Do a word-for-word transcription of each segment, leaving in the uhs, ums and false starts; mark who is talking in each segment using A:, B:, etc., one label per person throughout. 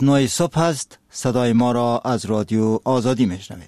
A: نه صبح است. صدای ما را از رادیو آزادی میشنوید.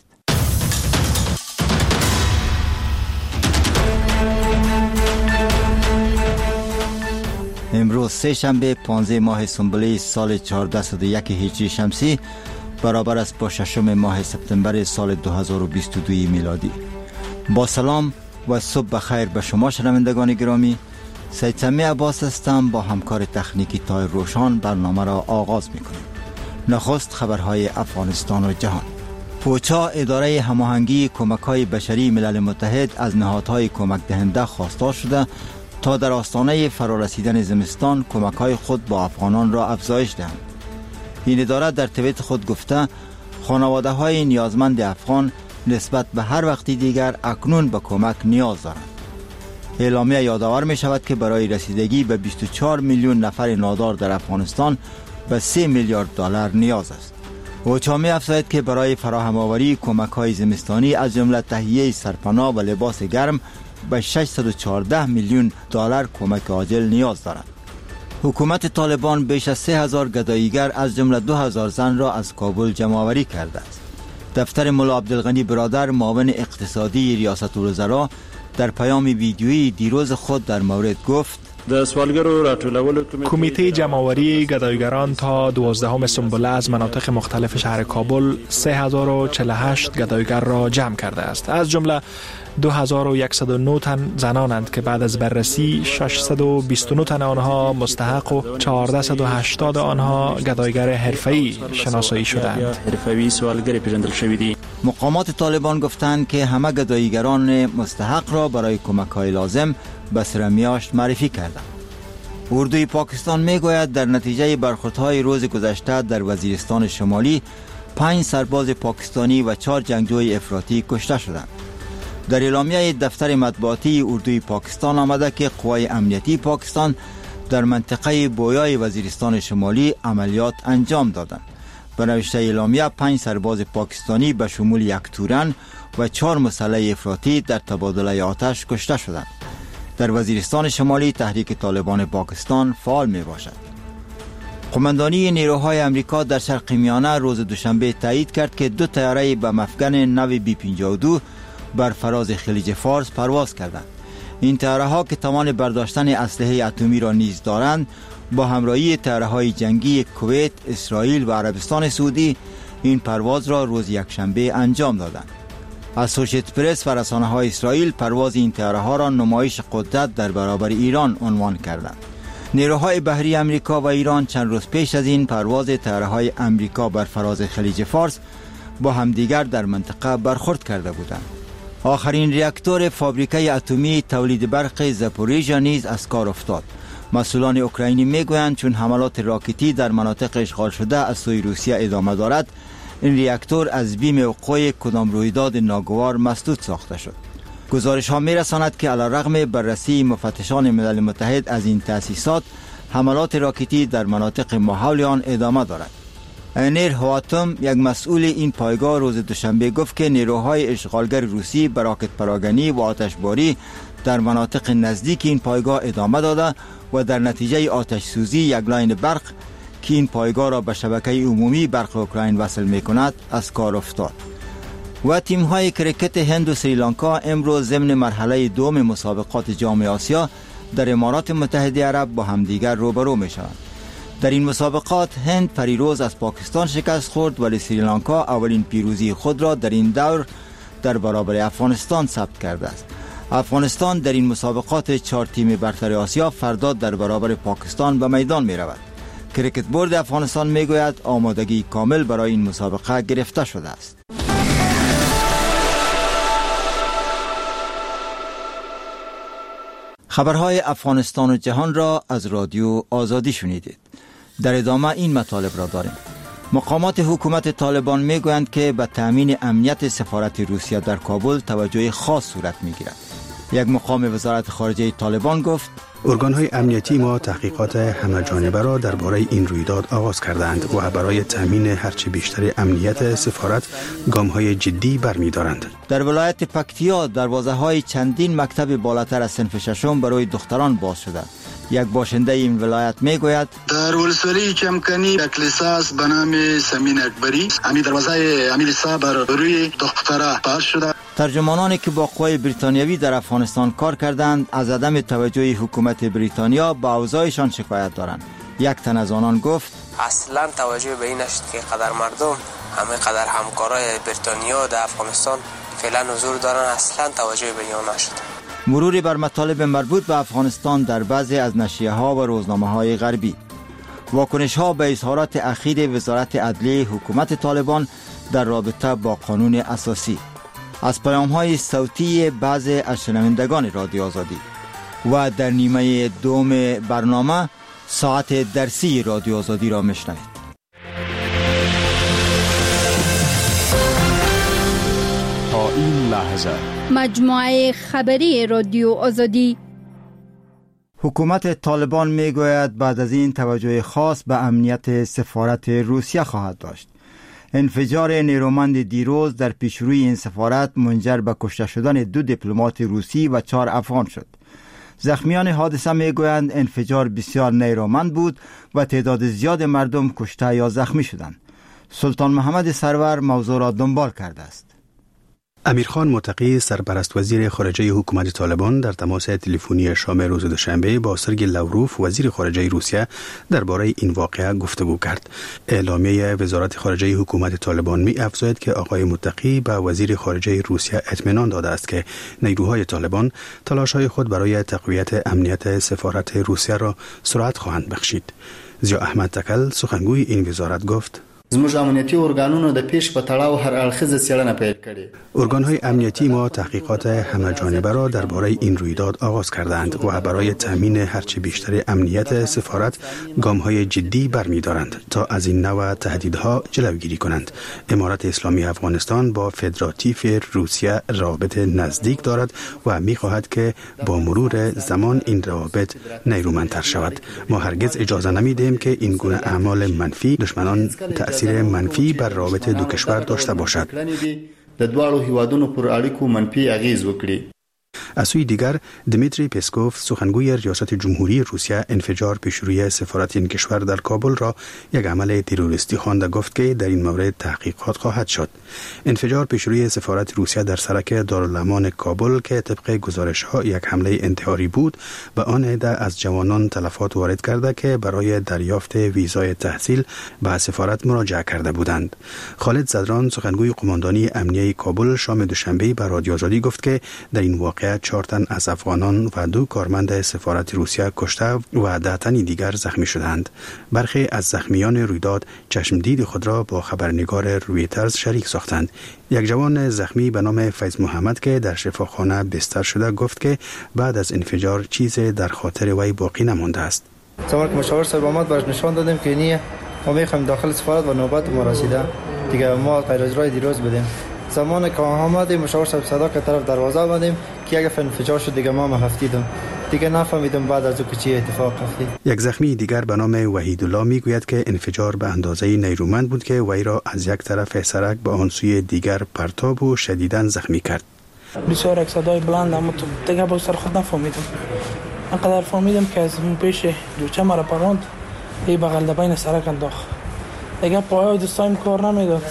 A: امروز سه شنبه پانزده ماه سنبله سال چهارصد و یک هجری شمسی برابر است با ششم ماه سپتامبر سال دو هزار و بیست و دو میلادی. با سلام و صبح بخیر به شما شنوندگان گرامی. سید سمی عباس هستم. با همکار تکنیکی تای روشان برنامه را آغاز میکنیم. نخست خبرهای افغانستان و جهان. پوچا اداره هماهنگی کمک‌های بشری ملل متحد از نهادهای کمک دهنده خواستار شده تا در آستانه فرارسیدن زمستان کمک‌های خود با افغانان را افزایش دهند. این اداره در توییت خود گفته خانواده‌های نیازمند افغان نسبت به هر وقتی دیگر اکنون به کمک نیاز دارند. اعلامیه یادآور می شود که برای رسیدگی به بیست و چهار میلیون نفر نادار در افغانستان به سه میلیارد دلار نیاز است. اوچا می افزاید که برای فراهم آوری کمک‌های زمستانی از جمله تهیه سرپناه و لباس گرم به ششصد و چهارده میلیون دلار کمک عاجل نیاز دارد. حکومت طالبان بیش از سه هزار گداییگر از جمله دو هزار زن را از کابل جمع آوری کرده است. دفتر ملا عبدالغنی برادر معاون اقتصادی ریاست الوزراء در پیام ویدیویی دیروز خود در مورد گفت:
B: کمیته جمع‌آوری گداییگران تا دوازدهم سنبله از مناطق مختلف شهر کابل سه هزار و چهل و هشت گداییگر را جمع کرده است. از جمله دو هزار و صد و نه تن زنانند که بعد از بررسی ششصد و بیست و نه تن آنها مستحق و چهارصد و هشتاد آنها گداییگر حرفه‌ای شناسایی شدند.
A: مقامات طالبان گفتند که همه گداییگران مستحق را برای کمک‌های لازم به سرمیاشت معرفی کردند. اردوی پاکستان میگوید در نتیجه برخوردهای روز گذشته در وزیرستان شمالی پنج سرباز پاکستانی و چهار جنگجوی افراطی کشته شدند. در اعلامیه دفتر مطبوعاتی اردوی پاکستان آمده که قوای امنیتی پاکستان در منطقه بویای وزیرستان شمالی عملیات انجام دادند. به نوشته اعلامیه پنج سرباز پاکستانی به شمول یک تورن و چهار مسلح افراطی در تبادله آتش کشته شدند. در وزیرستان شمالی تحریک طالبان پاکستان فعال می باشد. قماندانی نیروهای امریکا در شرق میانه روز دوشنبه تایید کرد که دو طیاره به مفگن نو بی پنجاه و دو بر فراز خلیج فارس پرواز کردند. این طیاره ها که توان برداشتن اسلحه اتمی را نیز دارند با همراهی طیاره های جنگی کویت، اسرائیل و عربستان سعودی این پرواز را روز یکشنبه انجام دادند. اسوشییتد پرس و رسانه های اسرائیل پرواز این طیاره ها را نمایش قدرت در برابر ایران عنوان کردند. نیروهای بحری امریکا و ایران چند روز پیش از این پرواز طیاره های امریکا بر فراز خلیج فارس با همدیگر در منطقه برخورد کرده بودند. آخرین ریاکتور فابریکه اتمی تولید برق زاپوریژیا نیز از کار افتاد. مسئولان اوکراینی میگویند چون حملات راکتی در مناطق اشغال شده از سوی روسیه ادامه دارد، این ریاکتور از بیم وقوع کدام رویداد ناگوار مسدود ساخته شد. گزارش ها می رساند که علیرغم بررسی مفتشان ملل متحد از این تأسیسات، حملات راکتی در مناطق محاول آن ادامه دارد. اینیر هواتم یک مسئول این پایگاه روز دوشنبه گفت که نیروهای اشغالگر روسی به راکت پراگنی و آتشباری در مناطق نزدیک این پایگاه ادامه داده و در نتیجه آتش سوزی یک لاین برق که این پایگاه را به شبکه عمومی برق اوکراین وصل می کند از کار افتاد. و تیم های کرکت هند و سریلانکا امروز ضمن مرحله دوم مسابقات جام آسیا در امارات متحده عرب با همدیگر روبرو می شوند. در این مسابقات هند پریروز از پاکستان شکست خورد ولی سریلانکا اولین پیروزی خود را در این دور در برابر افغانستان ثبت کرده است. افغانستان در این مسابقات چهار تیم برتر آسیا فردا در برابر پاکستان به میدان می رود. کرکت بورد افغانستان می گوید آمادگی کامل برای این مسابقه گرفته شده است. خبرهای افغانستان و جهان را از رادیو آزادی شنیدید. در ادامه این مطالب را داریم. مقامات حکومت طالبان می گویند که به تامین امنیت سفارت روسیه در کابل توجه خاص صورت می گیرد. یک مقام وزارت خارجه طالبان گفت
C: ارگان‌های امنیتی ما تحقیقات همه جانبه را درباره این رویداد آغاز کردند و برای تامین هرچه بیشتر امنیت سفارت گام‌های جدی برمی‌دارند.
A: در ولایت پکتیا دروازه‌های چندین مکتب بالاتر از صنف ششم برای دختران باز شده. یک باشنده این ولایت می گوید
D: در ولسوالی کمکنی یک لیسانس به نام سمین اکبری امی دروازه امی لیسا بر روی دختره پاش شده.
A: ترجمانانی که با قوای بریتانیوی در افغانستان کار کردند از عدم توجه حکومت بریتانیا به اوضاعشان شکایت دارند. یک تن از آنان گفت
E: اصلا توجه به این نشد که قدر مردم همه قدر همکارای بریتانیا در افغانستان فعلا حضور دارن، اصلا توجه به اینا نشد.
A: مروری بر مطالب مربوط به افغانستان در بعضی از نشریه ها و روزنامه های غربی. واکنش ها به اظهارات اخیر وزارت عدلیه حکومت طالبان در رابطه با قانون اساسی. از پیام های صوتی بعضی از شنوندگان رادیو آزادی. و در نیمه دوم برنامه ساعت درسی رادیو آزادی را میشنوید.
F: تا این لحظه
G: مجموعه خبری رادیو آزادی.
A: حکومت طالبان میگوید بعد از این توجه خاص به امنیت سفارت روسیه خواهد داشت. انفجار نیرومند دیروز در پیشروی این سفارت منجر به کشته شدن دو دیپلمات روسی و چهار افغان شد. زخمیان حادثه میگویند انفجار بسیار نیرومند بود و تعداد زیاد مردم کشته یا زخمی شدند. سلطان محمد سرور موضوع را دنبال کرده است.
C: امیرخان متقی سرپرست وزیر خارجه حکومت طالبان در تماس تلفنی شام روز دوشنبه با سرگئی لاوروف وزیر خارجه روسیه درباره این واقعه گفتگو کرد. اعلامیه وزارت خارجه حکومت طالبان می افزاید که آقای متقی به وزیر خارجه روسیه اطمینان داده است که نیروهای طالبان تلاش‌های خود برای تقویت امنیت سفارت روسیه را سرعت خواهند بخشید. ضیا احمد تکل سخنگوی این وزارت گفت
H: زموږ امنیتي ارګانونو د پیش په تړاو هر اړخیزه څېړنه پیل کړې.
C: ارگان‌های امنیتی ما تحقیقات همه‌جانبه را درباره این رویداد آغاز کردند و برای تامین هرچه بیشتر امنیت سفارت گام‌های جدی برمی‌دارند تا از این نوع تهدیدها جلوگیری کنند. امارت اسلامی افغانستان با فدراتیو روسیه رابط نزدیک دارد و می‌خواهد که با مرور زمان این روابط نیرومندتر شود. ما هرگز اجازه نمی‌دهیم که این گونه اعمال منفی دشمنان تأثیر منفی بر رابط دو کشور داشته باشد.
H: د دواړو هیوادونو پر اړیکو منفي اغیز وکړي.
C: از سوی دیگر دمیتری پسکوف سخنگوی ریاست جمهوری روسیه انفجار پیشروی سفارت این کشور در کابل را یک عمل تروریستی خوانده گفت که در این مورد تحقیقات خواهد شد. انفجار پیشروی سفارت روسیه در سرک دارالامان کابل که طبق گزارش ها یک حمله انتحاری بود به آن عده از جوانان تلفات وارد کرده که برای دریافت ویزای تحصیل به سفارت مراجعه کرده بودند. خالد زدران سخنگوی قماندانی امنیه کابل شام دوشنبه به رادیو آزادی گفت که در این واقعه چهار تن از افغانان و دو کارمند سفارت روسیه کشته و ده تن دیگر زخمی شدند. برخی از زخمیان رویداد چشمدید خود را با خبرنگار رویترز شریک ساختند. یک جوان زخمی به نام فیض محمد که در شفاخانه بستر شده گفت که بعد از انفجار چیزی در خاطر وی باقی نمانده است.
I: زمان که مشاور صاحب آمد برش نشان دادیم که نیه ما میخوایم داخل سفارت و نوبت ما رسیده دیگه ما غیر اجرای دیروز بدیم. زمان که آمدیم مشاور صاحب صدا که طرف دروازه آمدیم که اگه انفجار شد دیگه ما مهفتیدم دیگه نفهمیدم بعد از او که چی اتفاق افتاد. یک
C: زخمی دیگر به نام وحیدالله میگوید که انفجار به اندازه نیرومند بود که وی را از یک طرف سرک به آن سوی دیگر پرتاب و شدیداً زخمی کرد.
J: بسیار یک صدای بلند اما دیگه با سر خود نفهمیدم. انقدر فهمیدم که از اون پیش جوچه مرا پراند ای بغل دبین سرک انداخت. دیگه پایه دستایم کار نمیداد.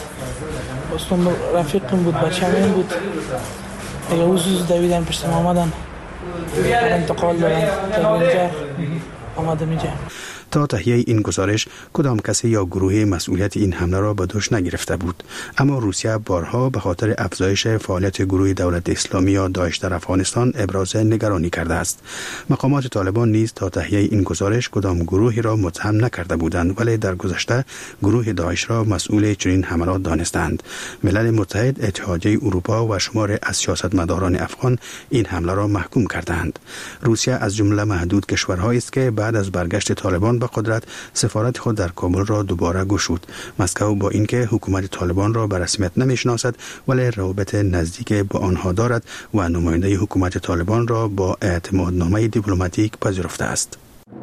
J: اصلا رفیقم بود بچه همین بود دیگه اوزوز دویدن پشت ما آمدن انتقال دادن تا آمدم اینجا.
C: تا تهیه این گزارش کدام کسی یا گروه مسئولیت این حمله را به دوش نگرفته بود، اما روسیه بارها به خاطر افزایش فعالیت گروه دولت اسلامی یا داعش در افغانستان ابراز نگرانی کرده است. مقامات طالبان نیز تا تهیه این گزارش کدام گروهی را متهم نکرده بودند، ولی در گذشته گروه داعش را مسئول چنین حملات دانستند. ملل متحد، اتحادیه اروپا و شمار از سیاستمداران افغان این حمله را محکوم کردند. روسیه از جمله محدود کشورهایی است که بعد از برگشت طالبان به قدرت سفارت خود در کابل را دوباره گشود. مسکو با اینکه حکومت طالبان را به رسمیت نمیشناسد ولی روابط نزدیک با آنها دارد و نماینده حکومت طالبان را با اعتمادنامه دیپلماتیک پذیرفته است.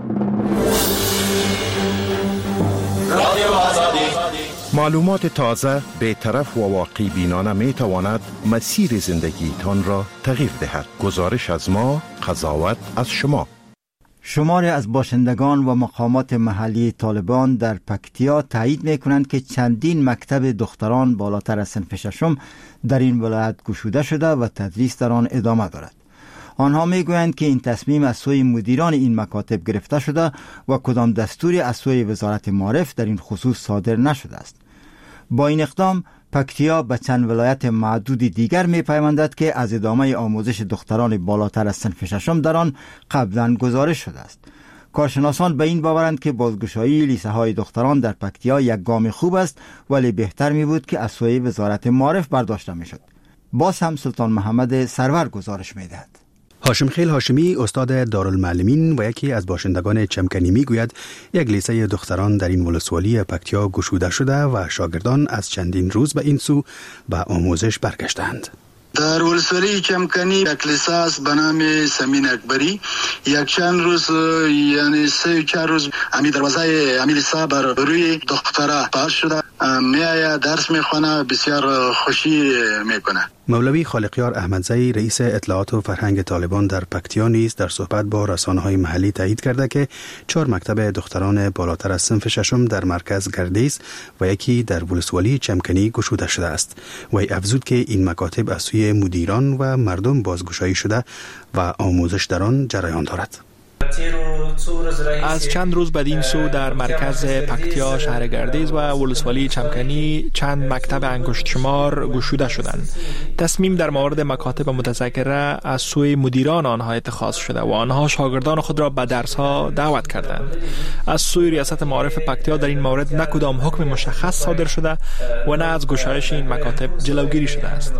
F: معلومات تازه، بی‌طرف و واقعی بینانه می تواند مسیر زندگی تان را تغییر دهد. گزارش از ما، قضاوت از شما.
A: شماری از باشندگان و مقامات محلی طالبان در پکتیا تایید می کنند که چندین مکتب دختران بالاتر از صنف ششم در این ولایت گشوده شده و تدریس در آن ادامه دارد. آنها می گویند که این تصمیم از سوی مدیران این مکاتب گرفته شده و کدام دستوری از سوی وزارت معارف در این خصوص صادر نشده است. با این اقدام پکتیا به چند ولایت معدود دیگر می پیوندد که از ادامه آموزش دختران بالاتر از صنف ششم در آن قبلا گزارش شده است. کارشناسان به این باورند که بازگشایی لیسه های دختران در پکتیا یک گام خوب است، ولی بهتر می بود که از سوی وزارت معارف برداشته می شد. باز هم سلطان محمد سرور گزارش می دهد.
C: هاشم خیل هاشمی استاد دارالمعلمین و یکی از باشندگان چمکنی می گوید یک لیسه دختران در این ولسوالی پکتیا گشوده شده و شاگردان از چندین روز به این سو به آموزش برگشتند.
D: در ولسوالی چمکنی یک لیسه است به نام سمین اکبری. یک چند روز یعنی سه چهار روز امی دروازه امی لیسه بر روی دختره باز شده، می آید درس می خونه، بسیار خوشی می کنه.
C: مولوی خالقیار احمدزئی رئیس اطلاعات و فرهنگ طالبان در پکتیا نیز در صحبت با رسانه‌های محلی تایید کرده که چهار مکتب دختران بالاتر از صنف ششم در مرکز گردیز و یکی در ولسوالی چمکنی گشوده شده است. وی افزود که این مکاتب از سوی مدیران و مردم بازگشایی شده و آموزش در آن جریان دارد.
B: از چند روز بدین سو در مرکز پکتیا شهر گردیز و ولسوالی چمکنی چند مکتب انگشت شمار گشوده شدند. تصمیم در مورد مکاتب متذکره از سوی مدیران آنها اتخاذ شده و آنها شاگردان خود را به درس ها دعوت کردند. از سوی ریاست معارف پکتیا در این مورد نه کدام حکم مشخص صادر شده و نه از گشایش این مکاتب جلوگیری شده است.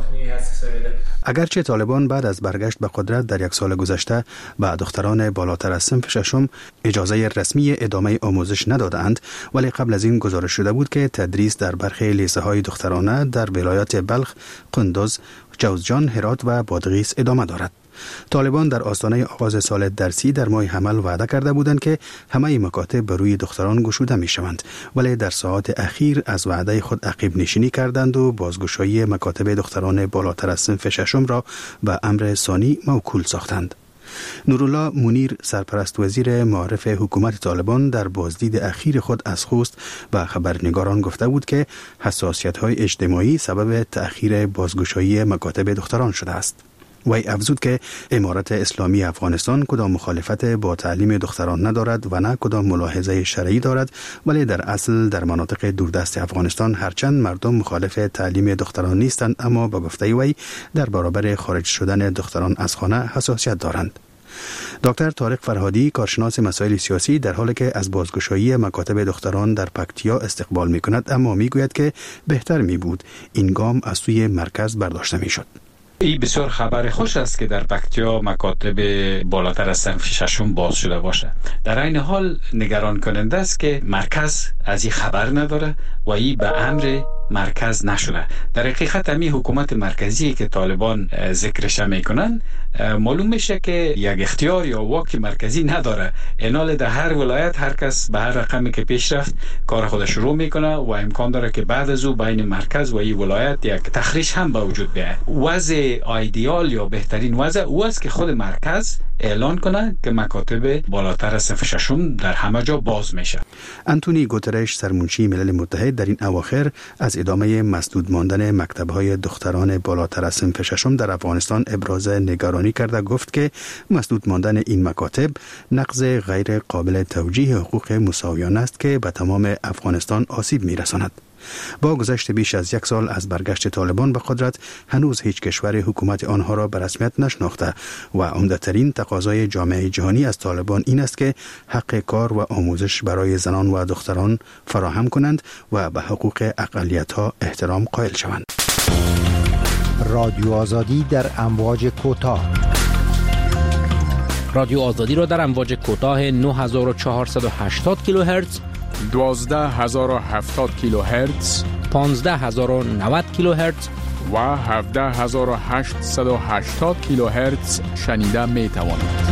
C: اگرچه طالبان بعد از برگشت به قدرت در یک سال گذشته به دختران بالاتر از صنف ششم اجازه رسمی ادامه آموزش ندادند، ولی قبل از این گزارش شده بود که تدریس در برخی لیسه های دخترانه در ولایات بلخ، قندوز، جوزجان، هرات و بادغیس ادامه دارد. طالبان در آستانه آغاز سال درسی در ماه حمل وعده کرده بودند که همه مکاتب بر روی دختران گشوده می شوند، ولی در ساعات اخیر از وعده خود عقب نشینی کردند و بازگشایی مکاتب دختران بالاتر از صنف ششم را به امر ثانی موکول ساختند. نورالله منیر سرپرست وزیر معارف حکومت طالبان در بازدید اخیر خود از خوست و خبرنگاران گفته بود که حساسیت‌های اجتماعی سبب تأخیر بازگشایی مکاتب دختران شده است. وی افزود که امارت اسلامی افغانستان کدام مخالفت با تعلیم دختران ندارد و نه کدام ملاحظه شرعی دارد، ولی در اصل در مناطق دوردست افغانستان هرچند مردم مخالف تعلیم دختران نیستند، اما با گفته وی در برابر خارج شدن دختران از خانه حساسیت دارند. دکتر طارق فرهادی کارشناس مسائل سیاسی در حالی که از بازگشایی مکاتب دختران در پکتیا استقبال می کند، اما می گوید که بهتر می بود این گام از سوی مرکز برداشته می شد.
K: این بسیار خبر خوش است که در پکتیا مکاتب بالاتر از صنف ششم باز شده باشه. در این حال نگران کننده است که مرکز از این خبر نداره و این به امر مرکز نشده. در حقیقت همین حکومت مرکزی که طالبان ذکرش میکنن معلوم میشه که یک اختیار یا واک مرکزی نداره. اینال در هر ولایت هر کس به هر رقمی که پیش رفت کار خودش شروع میکنه و امکان داره که بعد از او بین مرکز و این ولایت یک تخریش هم به وجود بیاید. وضع ایدئال یا بهترین وضع او است که خود مرکز اعلان کنه که مکاتب بالاتر از صنف ششم در همه جا باز میشه.
C: انتونی گوترش سرمنشی ملل متحد در این اواخر از ادامه مسدود ماندن مکتب‌های دختران بالاتر از صنف ششم در افغانستان ابراز نگرانی کرده. گفت که مسدود ماندن این مکاتب نقض غیر قابل توجیه حقوق مساویانه است که به تمام افغانستان آسیب می‌رساند. با گذشت بیش از یک سال از برگشت طالبان به قدرت هنوز هیچ کشور حکومت آنها را به رسمیت نشناخته و عمده‌ترین تقاضای جامعه جهانی از طالبان این است که حق کار و آموزش برای زنان و دختران فراهم کنند و به حقوق اقلیت‌ها احترام قائل شوند.
L: رادیو آزادی در امواج کوتاه.
M: رادیو آزادی را در امواج کوتاه نه هزار و چهارصد و هشتاد کیلوهرتز،
N: دوازده هزار و هفتاد کیلوهرتز،
M: پانزده هزار و نود کیلوهرتز
N: و هفده هزار و هشتصد و هشتاد کیلوهرتز شنیده می توانید.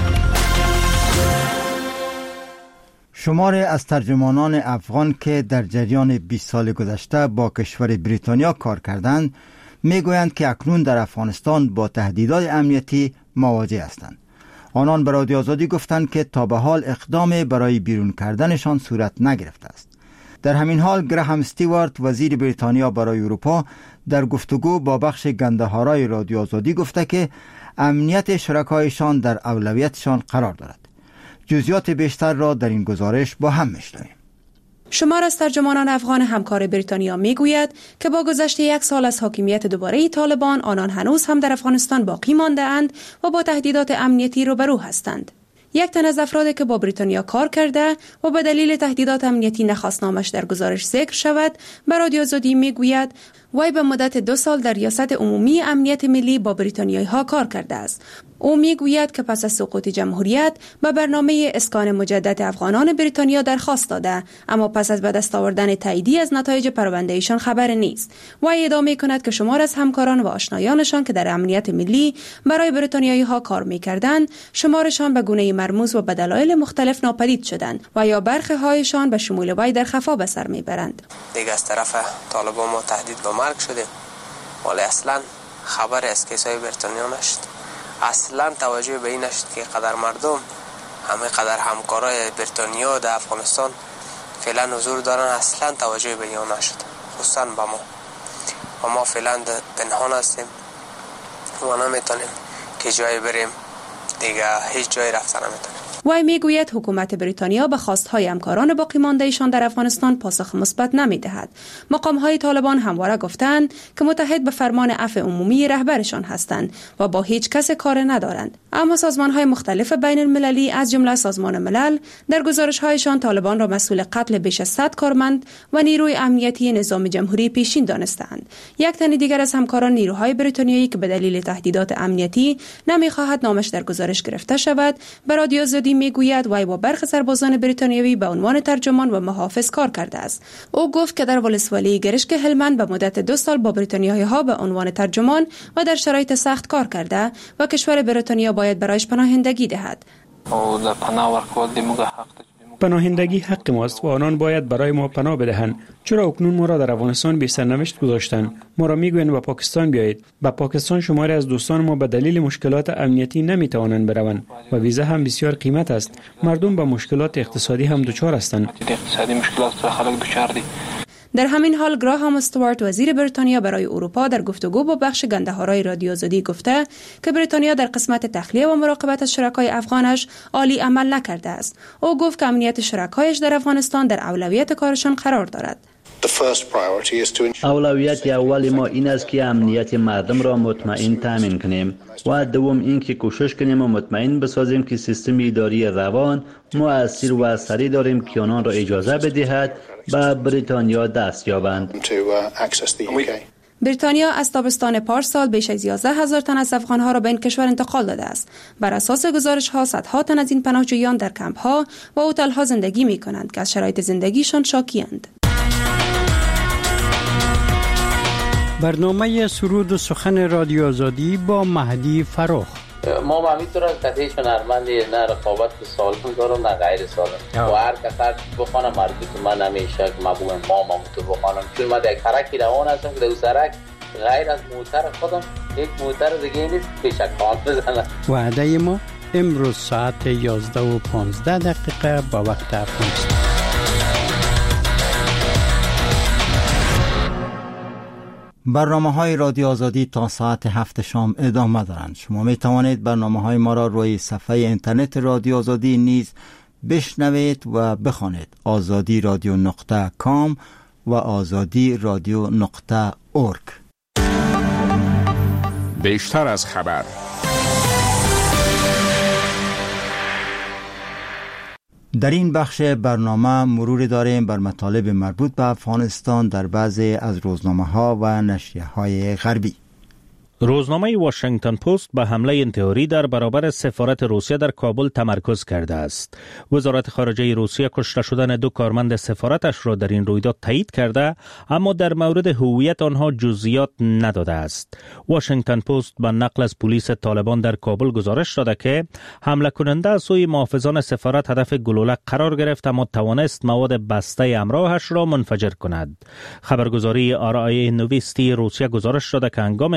A: شماری از ترجمانان افغان که در جریان بیست سال گذشته با کشور بریتانیا کار کردند میگویند که اکنون در افغانستان با تهدیدات امنیتی مواجه هستند. آنان به رادیو آزادی گفتند که تا به حال اقدام برای بیرون کردنشان صورت نگرفته است. در همین حال گراهام استیوارت وزیر بریتانیا برای اروپا در گفتگو با بخش گنده‌آرای رادیو آزادی گفته که امنیت شرکایشان در اولویتشان قرار دارد. جزئیات بیشتر را در این گزارش با هم میشنویم.
O: شمار از ترجمانان افغان همکار بریتانیا میگوید که با گذشت یک سال از حاکمیت دوباره طالبان آنان هنوز هم در افغانستان باقی مانده اند و با تهدیدات امنیتی روبرو هستند. یک تن از افرادی که با بریتانیا کار کرده و به دلیل تهدیدات امنیتی نخواست نامش در گزارش ذکر شود، به رادیو آزادی میگوید وی به مدت دو سال در ریاست عمومی امنیت ملی با بریتانیایی ها کار کرده است. او میگوید که پس از سقوط جمهوریت به برنامه اسکان مجدد افغانان بریتانیا درخواست داده، اما پس از به دست آوردن تاییدی از نتایج پرونده ایشان خبر نیست. وی ادامه کند که شمار از همکاران و آشنایانشان که در امنیت ملی برای بریتانیایی ها کار میکردند، شمارشان به گونه مرموز و به دلایل مختلف ناپدید شدند و یا برخی هایشان به شمول وی در خفا به سر میبرند.
E: دیگه از طرف طالبان ما تهدید به مرگ شده، ولی اصلا خبر از کیسای بریتانیا نشد. اصلا توجه به این نشد که قدر مردم همه قدر همکارای بریتانیا در افغانستان فعلا حضور دارن، اصلا توجه به این نشد، خصوصا به ما. و ما فعلا پنهان هستیم و نمیتونیم که جایی بریم، دیگه هیچ جایی رفتن نمیتونیم.
O: وی میگوید حکومت بریتانیا به خواستهای همکاران باقی مانده ایشان در افغانستان پاسخ مثبت نمیدهد. مقامهای طالبان همواره گفتند که متحد به فرمان عفو عمومی رهبرشان هستند و با هیچ کس کار ندارند. اما سازمانهای مختلف بین المللی از جمله سازمان ملل در گزارش‌هایشان طالبان را مسئول قتل بیش از صد کارمند و نیروی امنیتی نظام جمهوری پیشین دانستند. یک تن دیگر از همکاران نیروهای بریتانیایی که به دلیل تهدیدات امنیتی نمیخواهد نامش در گزارش گرفته شود، به رادیو آزادی میگوید وی با برخی سربازان بریتانیایی به عنوان ترجمان و محافظ کار کرده است. او گفت که در ولسوالی گرشک هلمند به مدت دو سال با بریتانیایی ها به عنوان ترجمان و در شرایط سخت کار کرده و کشور بریتانیا باید برایش پناهندگی دهد.
P: پناهندگی حق ماست و آنان باید برای ما پناه بدهند. چرا اکنون ما را در افغانستان بی سرنوشت گذاشتند؟ ما را میگویند به پاکستان بیایید. به پاکستان شماری از دوستان ما به دلیل مشکلات امنیتی نمیتوانند بروند و ویزا هم بسیار قیمت است. مردم به مشکلات اقتصادی هم دچار هستند.
E: اقتصادی مشکلات خلک دچار دي.
O: در همین حال گراهام استوارت وزیر بریتانیا برای اروپا در گفتگو با بخش گنده‌آرای رادیو آزادی گفته که بریتانیا در قسمت تخلیه و مراقبت از شرکای افغانش عالی عمل نکرده است. او گفت که امنیت شرکایش در افغانستان در اولویت کارشان قرار دارد.
Q: اولویت اول ما این است که امنیت مردم را مطمئن تامین کنیم و دوم این که کوشش کنیم و مطمئن بسازیم که سیستم اداری روان مؤثر و سریع داریم که آنان را اجازه بدهد به بریتانیا دست یابند.
O: بریتانیا از تابستان پارسال بیش از یازده هزار تن از افغانها را به این کشور انتقال داده است. بر اساس گزارش‌ها صدها تن از این پناهجویان در کمپ‌ها و هتل‌ها زندگی می‌کنند که از شرایط زندگیشان شاکی‌اند.
L: برنامه سرود و سخن رادیو آزادی با مهدی فراخ.
R: ما ما میتونم کتیش نرمندی نه رقابت سالم دارم نه غیر سالم و هر کسر بخوانم مربوط من نمیشه که ما بگم ما ما تو بخوانم، چون ما در کرکی روان هستم که در سرک غیر از موتر خودم یک موتر دیگه نیست پیشکان بزنم.
L: وعده ما امروز ساعت یازده و پانزده دقیقه با وقت افغانستان.
A: برنامه های رادیو آزادی تا ساعت هفت شام ادامه دارند. شما می توانید برنامه های ما را روی صفحه اینترنت رادیو آزادی نیز بشنوید و بخوانید. آزادی رادیو نقطه کام و آزادی رادیو نقطه اورگ.
N: بیشتر از خبر.
A: در این بخش برنامه مرور داریم بر مطالب مربوط به افغانستان در بعضی از روزنامه‌ها و نشریه‌های غربی.
M: روزنامه واشنگتن پست به حمله انتحاری در برابر سفارت روسیه در کابل تمرکز کرده است. وزارت خارجه روسیه کشته شدن دو کارمند سفارتش را در این رویداد تایید کرده، اما در مورد هویت آنها جزئیات نداده است. واشنگتن پست به نقل از پلیس طالبان در کابل گزارش داده که حمله کننده از سوی محافظان سفارت هدف گلوله قرار گرفت، اما توانست مواد بسته همراهش را منفجر کند. خبرگزاری آر آی نوویستی روسیه گزارش داده که هنگام انفجار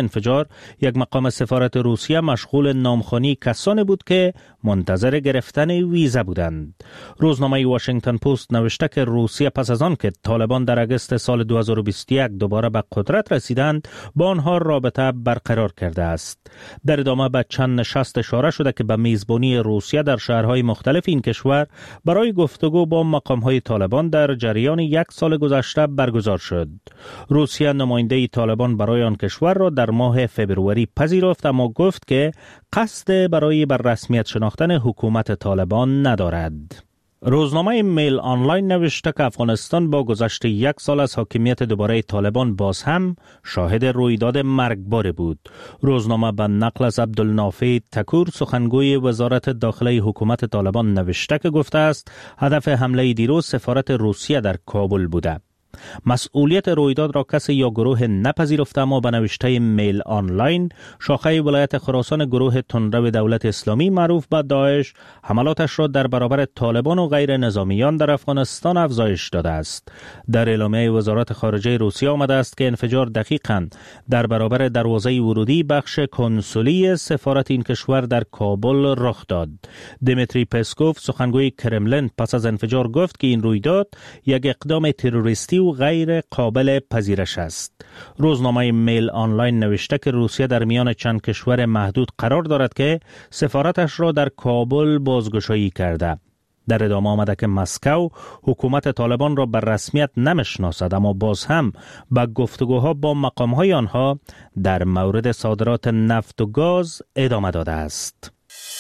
M: یک مقام سفارت روسیه مشغول نامخوانی کسانی بود که منتظر گرفتن ویزا بودند. روزنامه واشنگتن پست نوشته که روسیه پس از آن که طالبان در اگست سال دو هزار و بیست و یک دوباره به قدرت رسیدند با آنها رابطه برقرار کرده است. در ادامه به چند نشست اشاره شده که به میزبانی روسیه در شهرهای مختلف این کشور برای گفتگو با مقامهای طالبان در جریان یک سال گذشته برگزار شد. روسیه نماینده طالبان برای آن کشور را در ماه فبروری پذیرفت، اما گفت که قصد برای بر رسمیت شناختن حکومت طالبان ندارد. روزنامه میل آنلاین نوشته که افغانستان با گذشت یک سال از حاکمیت دوباره طالبان باز هم شاهد رویداد مرگبار بود. روزنامه به نقل از عبدالنافع تکور سخنگوی وزارت داخلی حکومت طالبان نوشته که گفته است هدف حمله دیروز سفارت روسیه در کابل بوده. مسئولیت رویداد را کسی یا گروه نپذیرفته، اما به نوشته میل آنلاین شاخه ولایت خراسان گروه تندرو دولت اسلامی معروف به داعش حملاتش را در برابر طالبان و غیر نظامیان در افغانستان افزایش داده است. در اعلامیه وزارت خارجه روسیه آمده است که انفجار دقیقاً در برابر دروازه ورودی بخش کنسولی سفارت این کشور در کابل رخ داد. دیمیتری پسکوف سخنگوی کرملین پس از انفجار گفت که این رویداد یک اقدام تروریستی و غیر قابل پذیرش است. روزنامه میل آنلاین نوشته که روسیه در میان چند کشور محدود قرار دارد که سفارتش را در کابل بازگشایی کرده. در ادامه آمده که مسکو حکومت طالبان را بر رسمیت نمیشناسد، اما باز هم به گفتگوها با مقامهای آنها در مورد صادرات نفت و گاز ادامه داده است.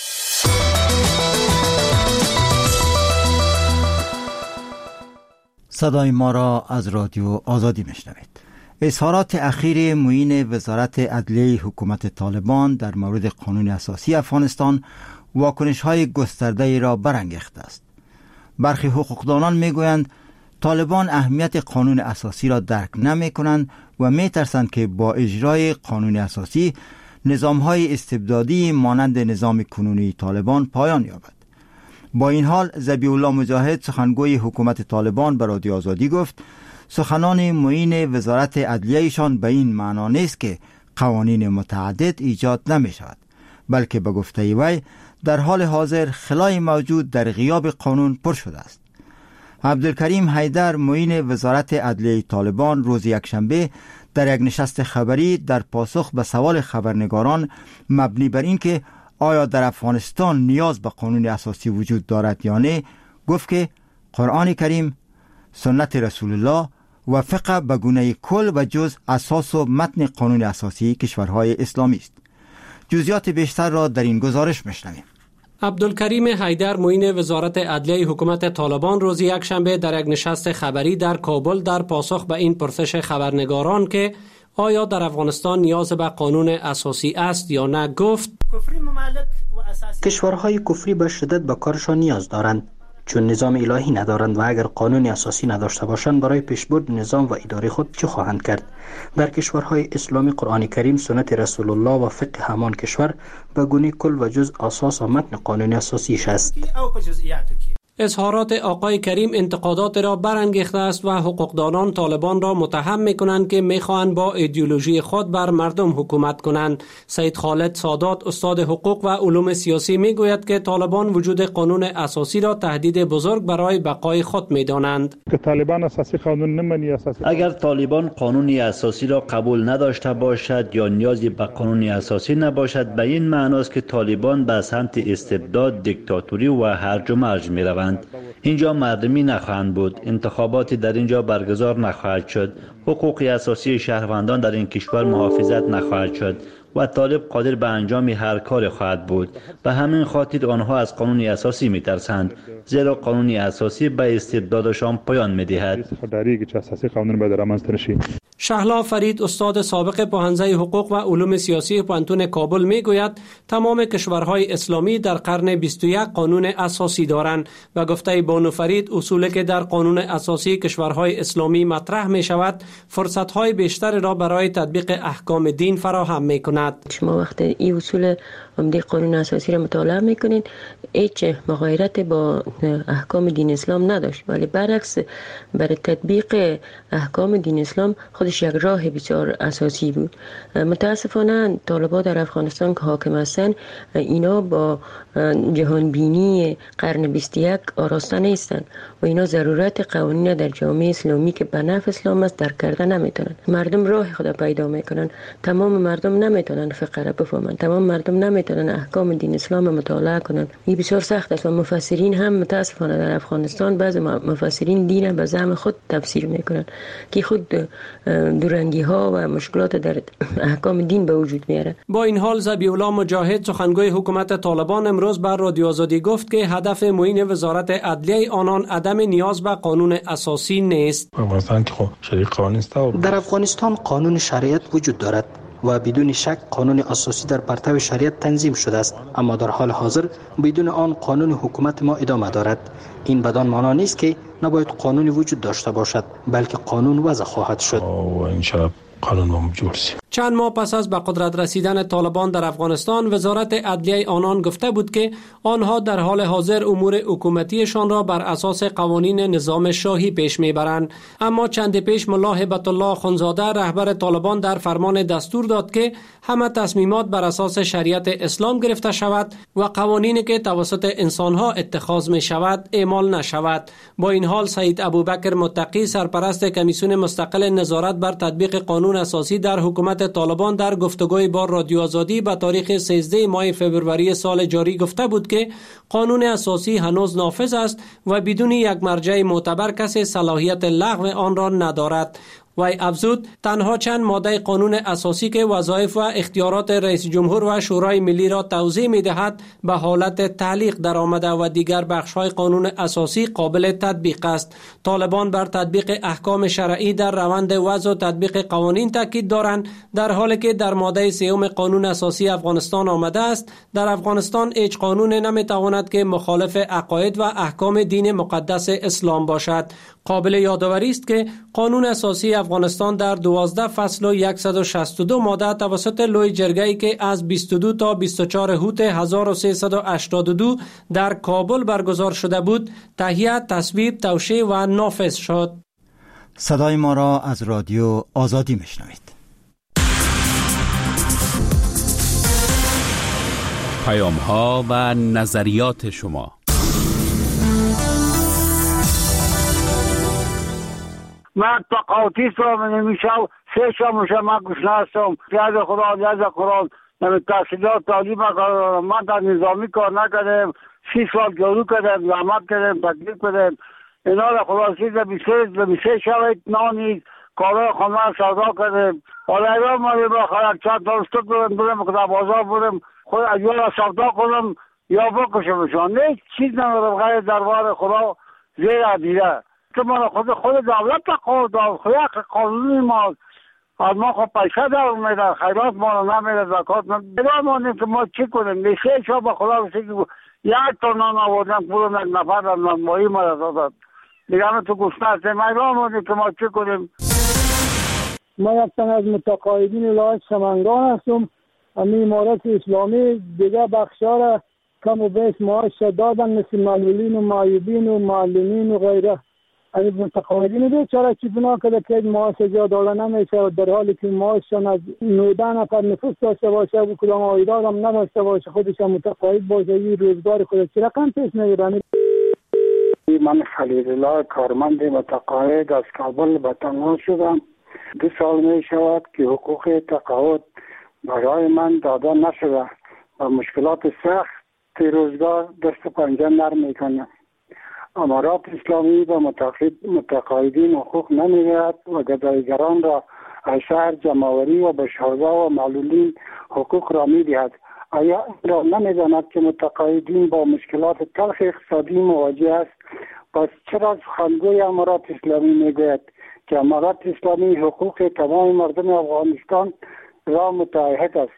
A: صدای ما را از رادیو آزادی میشنوید. اظهارات اخیر معین وزارت عدلیه حکومت طالبان در مورد قانون اساسی افغانستان واکنش‌های گسترده‌ای را برانگیخته است. برخی حقوقدانان میگویند طالبان اهمیت قانون اساسی را درک نمی‌کنند و می‌ترسند که با اجرای قانون اساسی نظام‌های استبدادی مانند نظام کنونی طالبان پایان یابد. با این حال ذبیح الله مجاهد سخنگوی حکومت طالبان به رادیو آزادی گفت سخنان معین وزارت عدلیه‌شان به این معنا نیست که قوانین متعدد ایجاد نمی شود، بلکه به گفته وی در حال حاضر خلای موجود در غیاب قانون پر شده است. عبدالکریم حیدر معین وزارت عدلیه طالبان روز یکشنبه در یک نشست خبری در پاسخ به سوال خبرنگاران مبنی بر این که آیا در افغانستان نیاز به قانون اساسی وجود دارد یا نه گفت که قرآن کریم، سنت رسول الله و فقه به گونه کل و جز اساس و متن قانون اساسی کشورهای اسلامی است. جزئیات بیشتر را در این گزارش میشنویم.
S: عبدالکریم حیدر معین وزارت عدلیه حکومت طالبان روز یکشنبه در یک نشست خبری در کابل در پاسخ به این پرسش خبرنگاران که آیا در افغانستان نیاز به قانون اساسی است یا نه گفت
T: کشورهای کفری به شدت به کارشان نیاز دارند، چون نظام الهی ندارند و اگر قانون اساسی نداشته باشند برای پیشبرد نظام و اداره خود چه خواهند کرد؟ در کشورهای اسلامی قرآن کریم، سنت رسول الله و فقه همان کشور به گونه کل و جز اساس و متن قانون اساسیش است.
S: اظهارات آقای کریم انتقادات را برانگیخته است و حقوقدانان طالبان را متهم می‌کنند که می‌خواهند با ایدئولوژی خود بر مردم حکومت کنند. سید خالد سادات استاد حقوق و علوم سیاسی می‌گوید که طالبان وجود قانون اساسی را تهدید بزرگ برای بقای خود می‌دانند.
U: که طالبان اساسی قانون نمانی اساسی
Q: اگر طالبان قانون اساسی را قبول نداشته باشد یا نیازی به قانون اساسی نباشد، به این معناست که طالبان به سمت استبداد، دیکتاتوری و هرج و مرج می‌روند. اینجا مردمی نخواهند بود، انتخاباتی در اینجا برگزار نخواهد شد، حقوق اساسی شهروندان در این کشور محافظت نخواهد شد و طالب قادر به انجام هر کار خواهد بود. به همین خاطر آنها از قانون اساسی میترسند، زیرا قانون اساسی به استبدادشان پایان میدهد.
S: شهلا فرید استاد سابق پوهنځی حقوق و علوم سیاسی پوهنتون کابل میگوید تمام کشورهای اسلامی در قرن بیست و یک قانون اساسی دارند و گفته بانو فرید اصولی که در قانون اساسی کشورهای اسلامی مطرح می شود فرصتهای بیشتر را برای تطبیق احکام دین فراهم می کند.
V: شما وقتی این اصول عمده قانون اساسی را مطالعه میکنین هیچ مغایرت با احکام دین اسلام نداشت، ولی برعکس برای تطبیق احکام دین اسلام خودش خودش یک راه بسیار اساسی بود. متاسفانه طالبان در افغانستان که حاکم هستند اینا با جهان بینی قرن بیست و یک آراسته نیستند و اینا ضرورت قوانین در جامعه اسلامی که به نفع اسلام است درک کرده نمیتونن. مردم راه خود پیدا میکنن. تمام مردم نمیتونن فقه را بفهمن. تمام مردم نمیتونن احکام دین اسلام مطالعه کنن. این بسیار سخت است و مفسرین هم متاسفانه در افغانستان بعضی مفسرین دین به زعم خود تفسیر میکنن که خود دورنگی ها و مشکلات در احکام دین به وجود میاره.
S: با این حال ذبیح الله مجاهد سخنگوی حکومت طالبان امروز بر رادیو آزادی گفت که هدف معین وزارت عدلیه آنان عدم نیاز به قانون اساسی نیست.
G: افغانستان که خب شریع قانون است.
T: در افغانستان قانون شریعت وجود دارد و بدون شک قانون اساسی در پرتو شریعت تنظیم شده است، اما در حال حاضر بدون آن قانون حکومت ما ادامه دارد. این بدان معنا نیست که نباید قانونی وجود داشته باشد، بلکه قانون وضع خواهد شد
G: و ان شاء الله قانون موجود است.
S: چند ماه پس از به قدرت رسیدن طالبان در افغانستان، وزارت عدلیه آنان گفته بود که آنها در حال حاضر امور حکومتیشان را بر اساس قوانین نظام شاهی پیش میبرند. اما چند پیش ملا هبت الله خونزاده رهبر طالبان در فرمان دستور داد که همه تصمیمات بر اساس شریعت اسلام گرفته شود و قوانینی که توسط انسانها اتخاذ می شود اعمال نشود. با این حال سید ابوبکر متقی سرپرست کمیسیون مستقل نظارت بر تطبیق قانون اساسی در حکومت طالبان در گفتگوی با رادیو آزادی به تاریخ سیزده ماه فوریه سال جاری گفته بود که قانون اساسی هنوز نافذ است و بدون یک مرجع معتبر کسی صلاحیت لغو آن را ندارد. وی افزود تنها چند ماده قانون اساسی که وظایف و اختیارات رئیس جمهور و شورای ملی را توضیح می‌دهد به حالت تعلیق در آمده و دیگر بخش‌های قانون اساسی قابل تطبیق است. طالبان بر تطبیق احکام شرعی در روند وضع و تطبیق قوانین تاکید دارند، در حالی که در ماده سوم قانون اساسی افغانستان آمده است در افغانستان هیچ قانون نمی‌تواند که مخالف عقاید و احکام دین مقدس اسلام باشد. قابل یادآوری است که قانون اساسی افغانستان در دوازده فصل و صد و شصت و دو ماده توسط لوی جرگه‌ای که از بیست و دو تا بیست و چهار هوت هزار و سیصد و هشتاد و دو در کابل برگزار شده بود تهیه، تصویب، توشیح و نافذ شد.
A: صدای ما را از رادیو آزادی میشنوید.
H: پیام ها و نظریات شما.
W: من تقاطی سام نمیشم سه شام میشم من گشنه هستم یاد خدا یاد قرآن نمی تحصیلات تعلیم کردم. من در نظامی کار نکردم، سی سال جارو کردم، زحمت کردم، تکلیف کردم. اینا را خلاصی در بیسه شوید نانید کارای خانه سودا کردم. حالا ایران ما با خرک چند تا رستق برم برم که در بازار برم خود اجوال را سودا کنم یا بکشمشان. نه چیز ندارم غیر دربار خدا زیر عدیده که من خود خود دولت تقاضا داد خیلی قانونی ما از ما خود پیسه در میده خیرات ما رو نمیده زکات نمیده که ما چی کنیم میشه شو به خدا بسی که یک تا نان آوردن پولم یک نفر در نانمایی ما را داد دیگه همه تو گوشنه هستیم ایران مونیم که ما چی کنیم.
U: ما یک تن از متقاعدین ولایت سمنگان هستم. امی امارت اسلامی دیگه بخشا را کم و بیش معاش دادن مثل معلولین و معیوبین و معلمین و غیره. اگه متقاعدین بیچاره چی بنا کرده که معاش جا داده نمیشه و در حالی که معاششان از نوده نفر نفوس داشته باشه و کدام عایدات هم نداشته باشه خودش هم متقاعد باشه این روزگار خودش چی رقم پیش نگیرن.
W: من خلیل الله کارمند متقاعد از کابل به تنها شدم. دو سال می شود که حقوق تقاعد برای من داده نشده و مشکلات سخت روزگار دست پنجه نرم میکنه. امارات اسلامی و متقاعدین حقوق نمیدهد و گدایگران را از شهر جمعوری و بشارزا و معلولین حقوق را میدهد. آیا این را نمیداند که متقاعدین با مشکلات تلخ اقتصادی مواجه است؟ پس چرا سخنگوی امارات اسلامی میگوید که امارات اسلامی حقوق تمام مردم افغانستان را متعهد است؟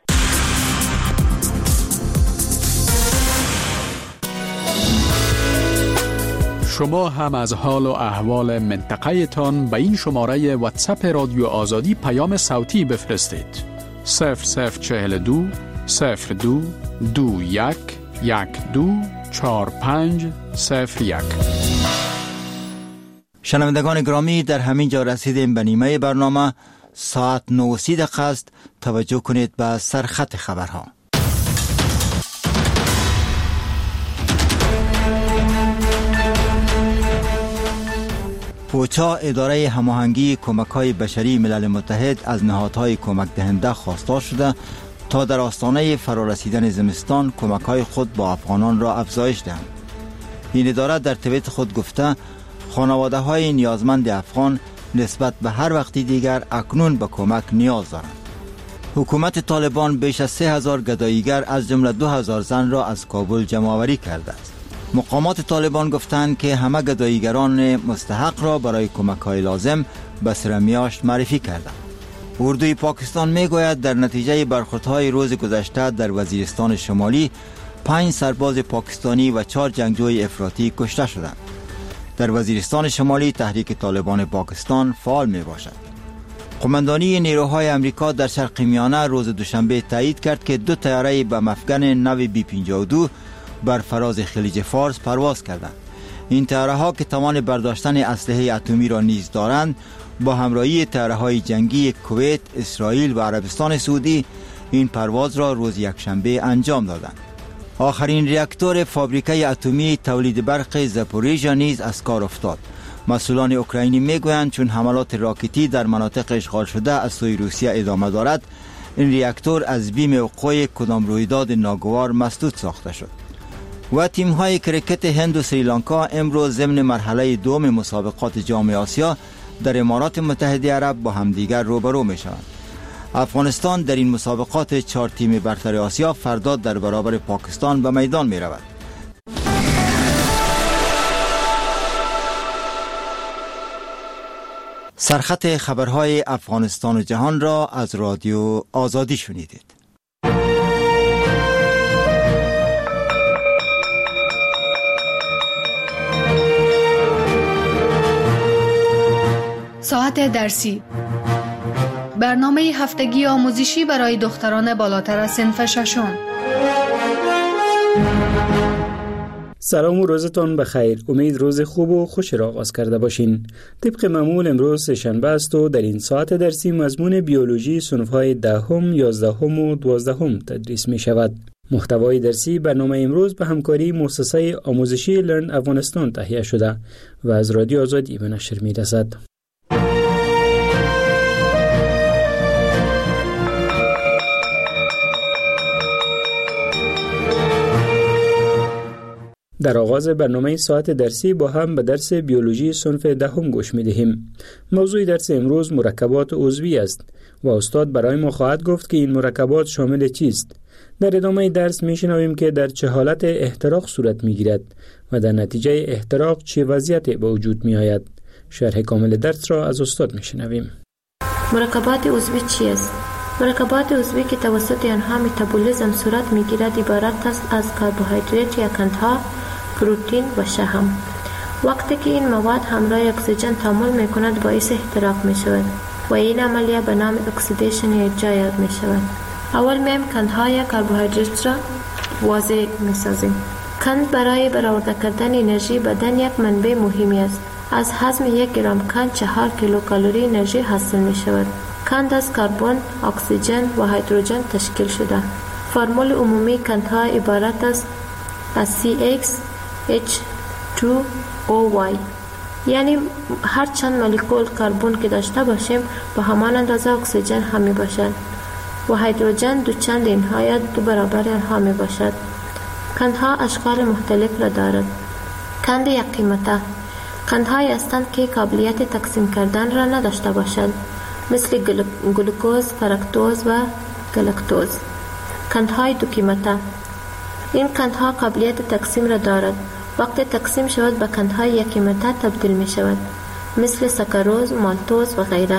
N: شما هم از حال و احوال منطقه تان به این شماره واتساپ رادیو آزادی پیام صوتی بفرستید. صفر صفر چهل دو صفر دو دو یک یک دو چهار پنج صفر یک.
A: شنوندگان گرامی در همین جا رسیدیم به نیمه برنامه. ساعت نه و سی دقیقه است. توجه کنید به سرخط خبرها. پوچا اداره هماهنگی کمک‌های بشری ملل متحد از نهادهای کمک دهنده خواستار شده تا در آستانه فرارسیدن زمستان کمک‌های خود با افغانان را افزایش دهند. این اداره در توییت خود گفته خانواده‌های نیازمند افغان نسبت به هر وقتی دیگر اکنون به کمک نیاز دارند. حکومت طالبان بیش از سه هزار گداییگر از جمله دو هزار زن را از کابل جمع آوری کرده است. مقامات طالبان گفتند که همه گداییگران مستحق را برای کمک‌های لازم به سرمیاشت معرفی کردند. اردوی پاکستان میگوید در نتیجه برخوردهای روز گذشته در وزیرستان شمالی پنج سرباز پاکستانی و چهار جنگجوی افراطی کشته شدند. در وزیرستان شمالی تحریک طالبان پاکستان فعال می باشد. قماندانی نیروهای امریکا در شرق میانه روز دوشنبه تایید کرد که دو طیاره به مفگن نو بی پنجاه و دو بر فراز خلیج فارس پرواز کردند. این طیاره ها که توان برداشتن اسلحه اتمی را نیز دارند با همراهی طیاره های جنگی کویت، اسرائیل و عربستان سعودی این پرواز را روز یکشنبه انجام دادند. آخرین ریاکتور فابریکه اتمی تولید برق زاپوریژیا نیز از کار افتاد. مسئولان اوکراینی میگویند چون حملات راکتی در مناطق اشغال شده از سوی روسیه ادامه دارد، این ریاکتور از بیم وقوع کدام رویداد ناگوار مسدود ساخته شد. و تیم‌های کرکت هند و سریلانکا امروز ضمن مرحله دوم مسابقات جام آسیا در امارات متحده عرب با همدیگر روبرو می‌شوند. افغانستان در این مسابقات چهار تیم برتر آسیا فردا در برابر پاکستان به میدان می رود. سرخط خبرهای افغانستان و جهان را از رادیو آزادی شنیدید.
F: ساعت درسی، برنامه هفتگی آموزشی برای دختران بالاتر از صنف ششم.
P: سلام و روزتان بخیر. امید روز خوب و خوش را آغاز کرده باشین. طبق معمول امروز سه‌شنبه است و در این ساعت درسی مضمون بیولوژی صنف‌های دهم، یازدهم و دوازدهم تدریس می شود. محتوای درسی برنامه امروز به همکاری مؤسسه آموزشی لرن افغانستان تهیه شده و از رادیو آزادی به نشر می رسد. در آغاز برنامه ساعت درسی با هم به درس بیولوژی صنف دهم گوش می دهیم. موضوع درس امروز مرکبات عضوی است و استاد برای ما خواهد گفت که این مرکبات شامل چیست. در ادامه درس می شنویم که در چه حالت احتراق صورت می گیرد و در نتیجه احتراق چه وضعیتی به وجود می آید. شرح کامل درس را از استاد می شنویم.
I: مرکبات عضوی چی است؟ مرکبات عضوی که توسط آنها متابولیسم صورت می گیرد عبارت است از کربوهیدرات یا قندها، پروتئین و شحم. وقتی که این مواد همراه اکسیژن تعامل می کند باعث احتراق می شود و این عملیه به نام اکسیدیشن یا اجرا یاد می شود. اول میم قندها یا کربوهیدرات را واضح می سازیم. قند برای برآورده کردن انرژی بدن یک منبع مهمی است. از هضم یک گرم قند چهار کیلو کالری انرژی حاصل می شود. قند از کربن، اکسیژن و هیدروژن تشکیل شده. فرمول عمومی قندها عبارت است از سی ایکس اچ تو او وای، یعنی هر چند مولکول کربن که داشته باشیم به همان اندازه اکسیژن هم می باشد و هیدروژن دو چند اینها یا دو برابر آنها می باشد. قندها اشکال مختلف را دارد. قند یک قیمته قندهایی هستند که قابلیت تقسیم کردن را نداشته باشد، مثل گلوکوز، فرکتوز و گلاکتوز. قندهای دو قیمته این قندها قابلیت تقسیم را دارد. وقتی تقسیم شود به قندهای یک قیمته تبدیل می شود، مثل ساکاروز، مالتوز و غیره.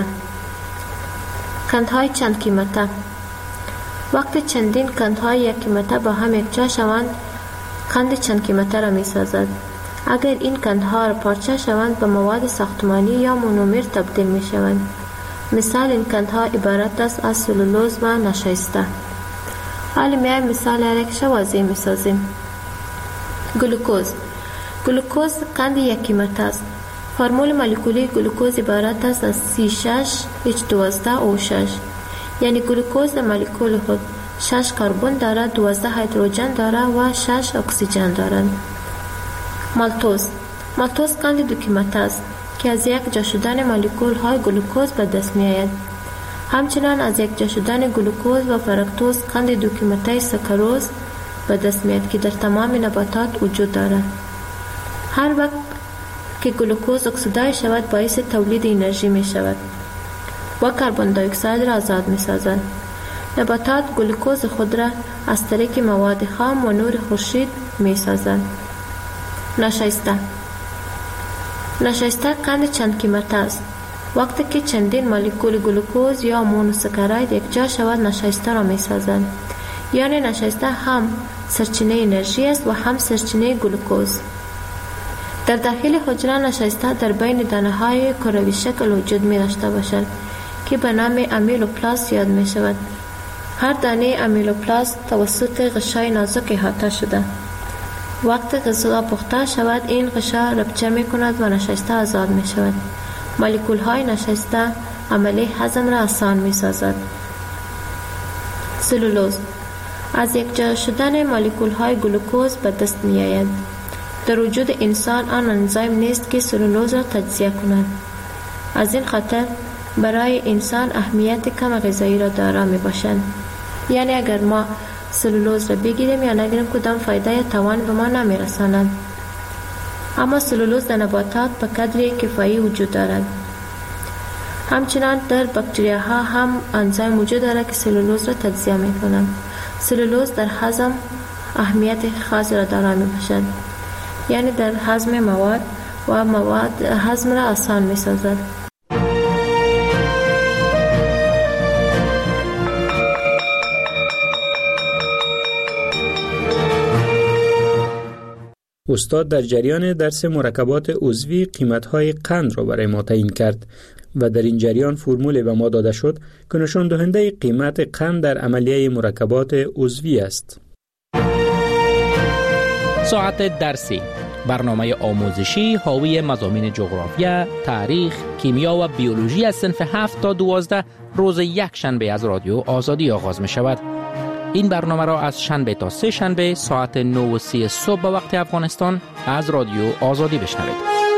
I: قندهای چند قیمته وقتی چندین قندهای یک قیمته با هم یکجا شوند قند چند قیمته را می سازد. اگر این قندها را پارچه شوند به مواد ساختمانی یا مونومر تبدیل می شوند. مثال این قندها عبارت است از سلولوز و نشایسته. حالا میایم مثال را که واضح می سازیم. گلوکوز گلوکوز قند یک قیمت است. فرمول مولکولی گلوکوز عبارت است از سی شش اچ دوازده او شش، یعنی گلوکوز در مولکول خود شش کربن دارد، دوازده هیدروژن دارد و شش اکسیژن دارد. مالتوز مالتوز قند دو قیمت است که از یک جا شدن مولکول های گلوکوز به دست می آید. همچنان از یک جا شدن گلوکوز و فرکتوز قند دو قیمته ساکاروز به دست می آید که در تمام نباتات وجود دارد. هر وقت که گلوکوز اکسیدای شود باعث تولید انرژی می شود و کربن دی اکساید را آزاد می سازد. نباتات گلوکوز خود را از طریق مواد خام و نور خورشید می سازند. نشایسته نشایسته قند چند قیمت است. وقتی که چندین مولکول گلوکوز یا مونوساکاراید یک جا شود نشایسته را می سازند. یعنی نشایسته هم سرچینه انرژی است و هم سرچینه گلوکوز. در داخل حجره نشایسته در بین دانه های کروی شکل وجود می داشته باشد که به نام امیلوپلاست یاد می شود. هر دانه امیلوپلاست توسط غشای نازک احاطه شده. وقتی غذا پخته شود این غشا ربچه می کند و نشایسته آزاد می شود. مولکول های نشایسته عملی هضم را آسان می سازد. سلولوز از یک جا شدن مولکول های گلوکوز به دست می آید. در وجود انسان آن انزیم نیست که سلولوز را تجزیه کند. از این خاطر برای انسان اهمیت کم غذایی را دارا می باشند. یعنی اگر ما سلولوز را بگیریم یا نگیریم کدام فایده یا توان به ما نمی رساند. اما سلولوز در نباتات به قدری کفایی وجود دارد. همچنان در باکتریاها هم انزیم وجود دارد که سلولوز را تجزیه می کنند. سلولوز در هضم اهمیت خاصی را دارا می باشد. یعنی در هضم مواد و مواد هضم را آسان می سازد.
P: استاد در جریان درس مرکبات عضوی قیمت‌های قند را برای ما تعیین کرد و در این جریان فرمولی به ما داده شد که نشان دهنده قیمت قند در عملیه مرکبات عضوی است.
B: ساعت درسی، برنامه آموزشی حاوی مضامین جغرافیا، تاریخ، کیمیا و بیولوژی از صنف هفت تا دوازده روز یک شنبه از رادیو آزادی آغاز می شود. این برنامه را از شنبه تا سه شنبه ساعت نه و سی صبح به وقت افغانستان از رادیو آزادی بشنوید.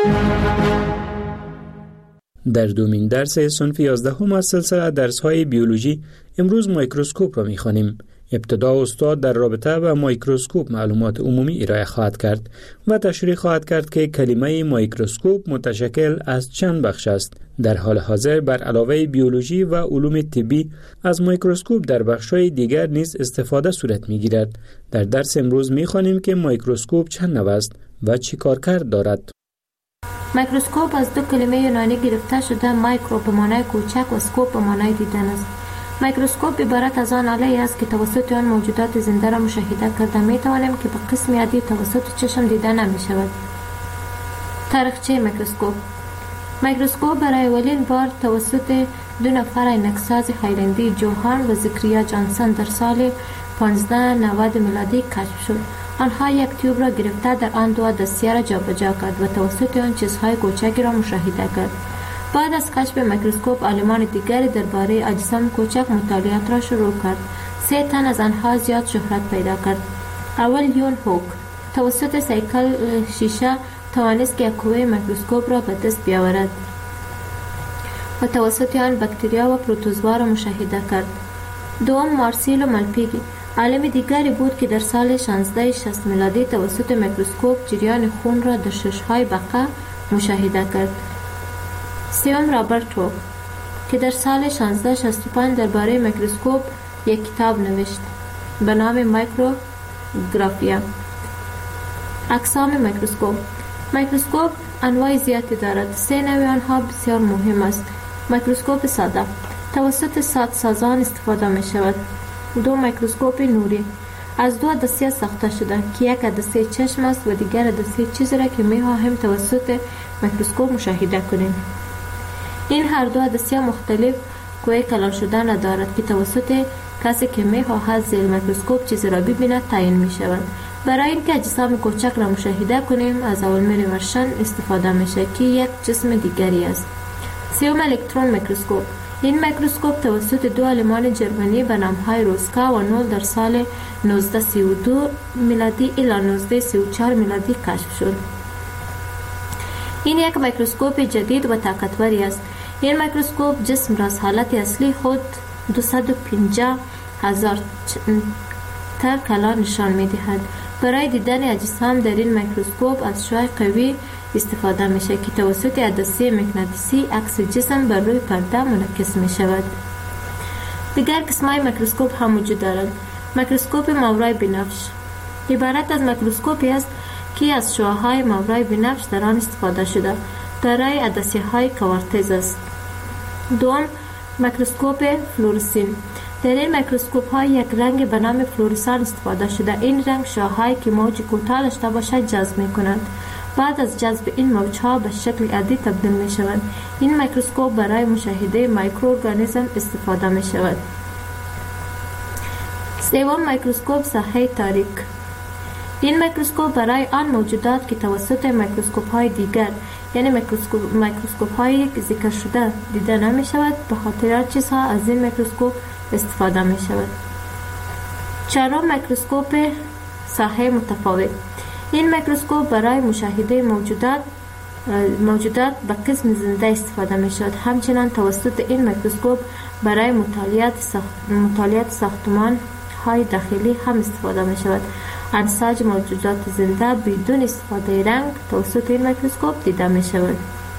P: در دومین درس صنف یازدهم از سلسله درس‌های بیولوژی امروز میکروسکوپ را می‌خوانیم. ابتدا استاد در رابطه با میکروسکوپ معلومات عمومی ارائه خواهد کرد و تشریح خواهد کرد که کلمه میکروسکوپ متشکل از چند بخش است. در حال حاضر بر علاوه بیولوژی و علوم طبی از میکروسکوپ در بخش‌های دیگر نیز استفاده صورت می‌گیرد. در درس امروز می‌خوانیم که میکروسکوپ چند نوع است و چی کارکرد دارد.
I: میکروسکوپ از دو کلمه یونانی گرفته شده، مایکرو به معنای کوچک و اسکوپ به معنای دیدن است. میکروسکوپ عبارت از آن آله است که توسط آن موجودات زنده را مشاهده کرده می توانیم که به قسم عادی توسط چشم دیده نمی شود. تاریخچه میکروسکوپ. میکروسکوپ برای اولین بار توسط دو نفر عینکساز هایلندی، جوهان و زکریا جانسن در سال پانزده نود میلادی کشف شد. آنها یک تیوب را گرفته در آن دو دستیه را جابجا کرد و توسط آن چیزهای کوچکی را مشاهده کرد. بعد از کشف میکروسکوپ عالمان دیگری درباره اجسام کوچک مطالعات را شروع کرد. سه تن از آنها زیاد شهرت پیدا کرد. اول یون هوک توسط سیکل شیشه توانست که قوه میکروسکوپ را به دست بیاورد و توسط آن باکتریا و پروتوزوا را مشاهده کرد. دوم مارسیلو مالپیگی عالم دیگری بود که در سال شانزده شصت میلادی توسط میکروسکوپ جریان خون را در شش‌های بقا مشاهده کرد. سوم رابرت هوک که در سال شانزده شصت و پنج درباره میکروسکوپ یک کتاب نوشت به نام مایکروگرافیا. اقسام میکروسکوپ. میکروسکوپ انواع زیادی دارد. سه نوع آنها بسیار مهم است. میکروسکوپ ساده توسط سادسازان استفاده می شود. دو میکروسکوپ نوری از دو دسته ساخته شده که یک دسته چشم است و دیگر دسته چیزی را که می خواهیم توسط میکروسکوپ مشاهده کنیم. این هر دو دسته مختلف قوه کلان شدن دارد که توسط کسی که می خواهد زیر میکروسکوپ چیزی را ببیند تعیین می شود. برای اینکه اجسام کوچک را مشاهده کنیم از اولمر ورشن استفاده میشه که یک جسم دیگری است. سوم، الکترون میکروسکوپ. این میکروسکوپ توسط دو عالمان جرمنی به نامهای روسکا و نول در سال نوزده سی و دو میلادی الی نوزده سی و چهار میلادی کشف شد. این یک میکروسکوپ جدید و طاقتوری است. این میکروسکوپ جسم را از حالت اصلی خود دویست و پنجاه هزار تر کلان نشان می‌دهد. برای دیدن اجسام در این میکروسکوپ از شعاع قوی استفاده میشه که توسط عدسه مغناطیسی عکس جسم بر روی پرده منعکس میشود. دیگر قسم‌های میکروسکوپ هم وجود دارد. میکروسکوپ ماورای بنفش عبارت از میکروسکوپی است که از شعاع‌های ماورای بنفش در آن استفاده شده دارای عدسه‌های کوارتز است. دوم، میکروسکوپ فلورسین. در این میکروسکوپ ها یک رنگ به نام فلورسان استفاده شده. این رنگ شعاع‌هایی که موج کوتاه داشته باشد جذب می‌کنند. بعد از جذب این موج‌ها به شکل عادی تبدیل می‌شوند. این میکروسکوپ برای مشاهده میکروارگانیسم استفاده می‌شود. سوم، میکروسکوپ ساحه تاریک. این میکروسکوپ برای آن موجودات که توسط میکروسکوپ‌های دیگر یعنی میکروسکوپ میکروسکوپ‌های که ذکر شده دیده نمی‌شود به خاطر چیزها از این میکروسکوپ استفاده می‌شود. چهارم، میکروسکوپ ساحه متفاوت. این میکروسکوپ برای مشاهده موجودات موجودات به قسم زنده استفاده می‌شود. همچنین توسط این میکروسکوپ برای مطالعات ساخت مطالعات ساختمان های داخلی هم استفاده می‌شود. انساج موجودات زنده بدون استفاده رنگ توسط این میکروسکوپ دیده می‌شود.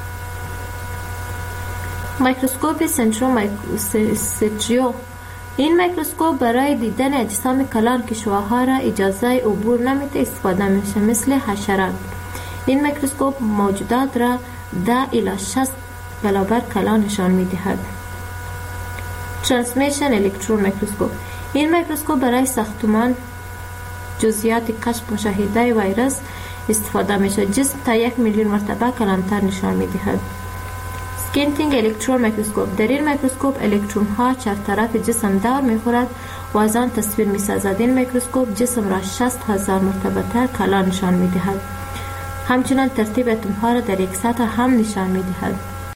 I: میکروسکوپ سنترومایکروسکوپ. این میکروسکوپ برای دیدن اجسام کلان که شعاع‌ها را اجازه عبور نمیده استفاده میشه مثل حشرات. این میکروسکوپ موجودات را ده الی شصت برابر کلان نشان میدهد. ترانسمیشن الکترون میکروسکوپ. این میکروسکوپ برای ساختمان جزئیات کشف مشاهده ویروس استفاده میشه. جسم تا یک میلیون مرتبه کلانتر نشان میدهد. سکینتینگ الکترون میکروسکوپ. در این میکروسکوپ الکترون ها چهار طرف جسم دور میخورد و از آن تصویر میسازد. این میکروسکوپ جسم را شصت هزار مرتبه تر کلان نشان میدهد. همچنان ترتیب اتم ها را در یک سطح هم نشان میدهد.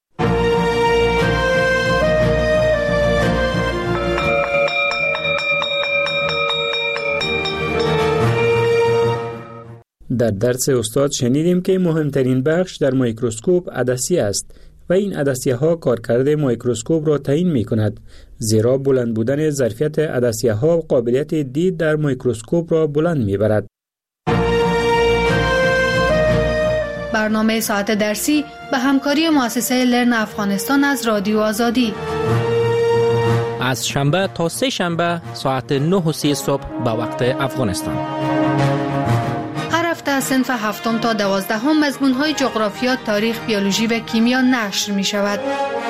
P: در درس استاد شنیدیم که مهمترین بخش در میکروسکوپ عدسیه است و این عدسیه ها کارکرد میکروسکوپ را تعیین می کند، زیرا بلند بودن ظرفیت عدسیه ها قابلیت دید در میکروسکوپ را بلند می برد.
F: برنامه ساعت درسی به همکاری مؤسسه لرن افغانستان از رادیو آزادی
B: از شنبه تا سه شنبه ساعت نه و سی صبح به وقت افغانستان.
F: هر هفته صنف هفتم تا دوازدهم مضمون‌های جغرافیا، تاریخ، بیولوژی و کیمیا نشر می شود.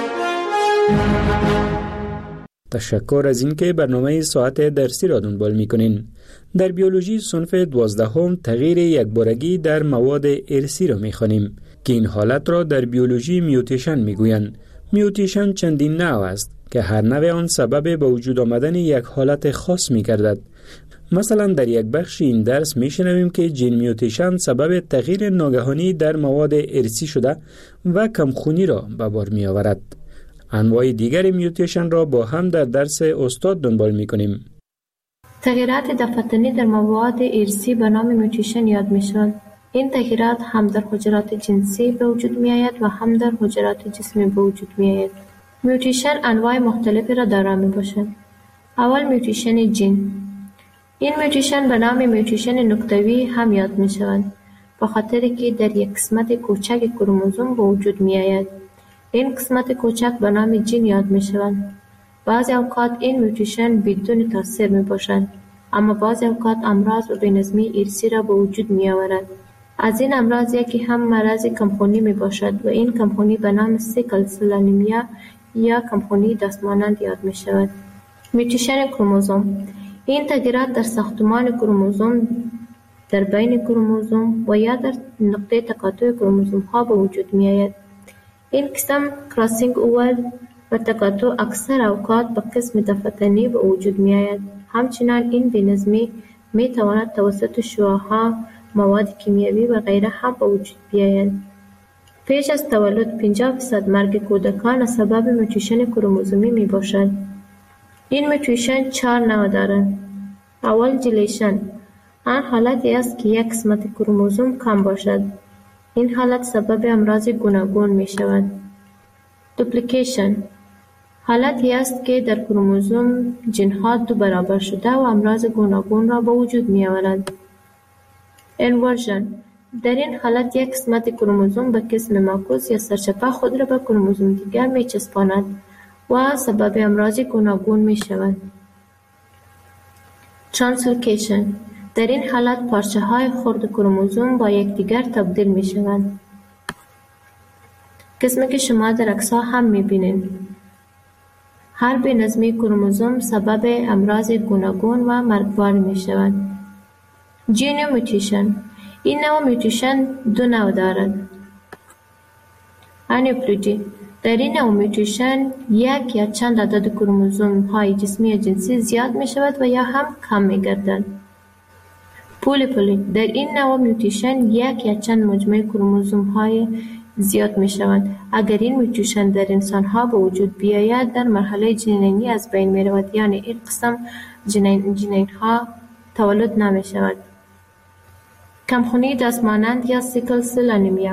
P: تشکر از اینکه برنامه ساعت درسی را دنبال می‌کنین. در بیولوژی صنف دوازدهم تغییر یکبارگی در مواد ارثی را می‌خوانیم که این حالت را در بیولوژی میوتیشن می‌گویند. میوتیشن چندین نوع است که هر نوع آن سبب به وجود آمدن یک حالت خاص می‌گردد. مثلا در یک بخش این درس می‌شنویم که جین میوتیشن سبب تغییر ناگهانی در مواد ارثی شده و کمخونی را به بار می‌آورد. انواع دیگر میوتیشن را با هم در درس استاد دنبال می‌کنیم.
I: تغییرات دفتنی در مواد ارثی به نام میوتیشن یاد می‌شوند. این تغییرات هم در حجرات جنسی به وجود می‌آید و هم در حجرات جسمی به وجود می‌آید. میوتیشن انواع مختلفی را دارا می‌باشد. اول میوتیشن جین. این میوتیشن به نام میوتیشن نقطه‌ای هم یاد می‌شوند، به خاطر که در یک قسمت کوچک کروموزوم به وجود می‌آید. این قسمت کوچک به نام جین یاد می‌شوند. بعضی اوقات این میوتیشن بدون تاثیر میباشند، اما بعضی اوقات امراض و بی‌نظمی ارثی را به وجود میآورد. از این امراض یکی هم مرض کمخونی میباشد و این کمخونی به نام سیکل سل آنیمیا یا کمخونی دستمانند یاد میشود. میوتیشن کروموزوم. این تغییرات در ساختمان کروموزوم، در بین کروموزوم و یا در نقطه تقاطع کروموزوم ها به وجود میآید. این قسم کراسینگ اوور و تقاطع اکثر اوقات به قسم دفتنی به وجود می آید. همچنان این بی‌نظمی می تواند توسط شعاع‌ها، مواد کیمیایی و غیره هم به وجود بیاید. پیش از تولد پنجاه درصد مرگ کودکان سبب میوتیشن کروموزومی می باشد. این میوتیشن چهار نوع دارد. اول جلیشن، آن حالتی است که یک قسمت کروموزوم کم باشد. این حالت سبب امراض گوناگون می شود. دوپلیکیشن، حالتی است که در کروموزوم ژن‌ها دو برابر شده و امراض گوناگون را به وجود می آورد. انورژن، در این حالت یک قسمت کروموزوم به قسم معکوس یا سرچپه خود را به کروموزوم دیگر می چسباند و سبب امراض گوناگون می شود. ترانسلوکیشن، در این حالت پارچه های خرد کروموزوم با یکدیگر تبدیل می شوند. قسمی که شما در عکس‌ها هم می بینید. هر بی‌نظمی کروموزوم سبب امراض گوناگون و مرگبار می شود. ژن میوتیشن، این نوع میوتیشن دو نوع دارد. انیپلوژی، در این نوع میوتیشن یک یا چند عدد کروموزوم های جسمی یا جنسی زیاد می شود و یا هم کم می گردند. پولیپولی، در این نوع میوتیشن یک یا چند مجموعه کروموزوم های زیاد می شوند. اگر این میوتیشن در انسان ها به وجود بیاید در مرحله جنینی از بین می رود، یعنی این قسم جنین, جنین ها تولد نمی شود. کمخونی دستمانند یا سیکل سل انیمیا،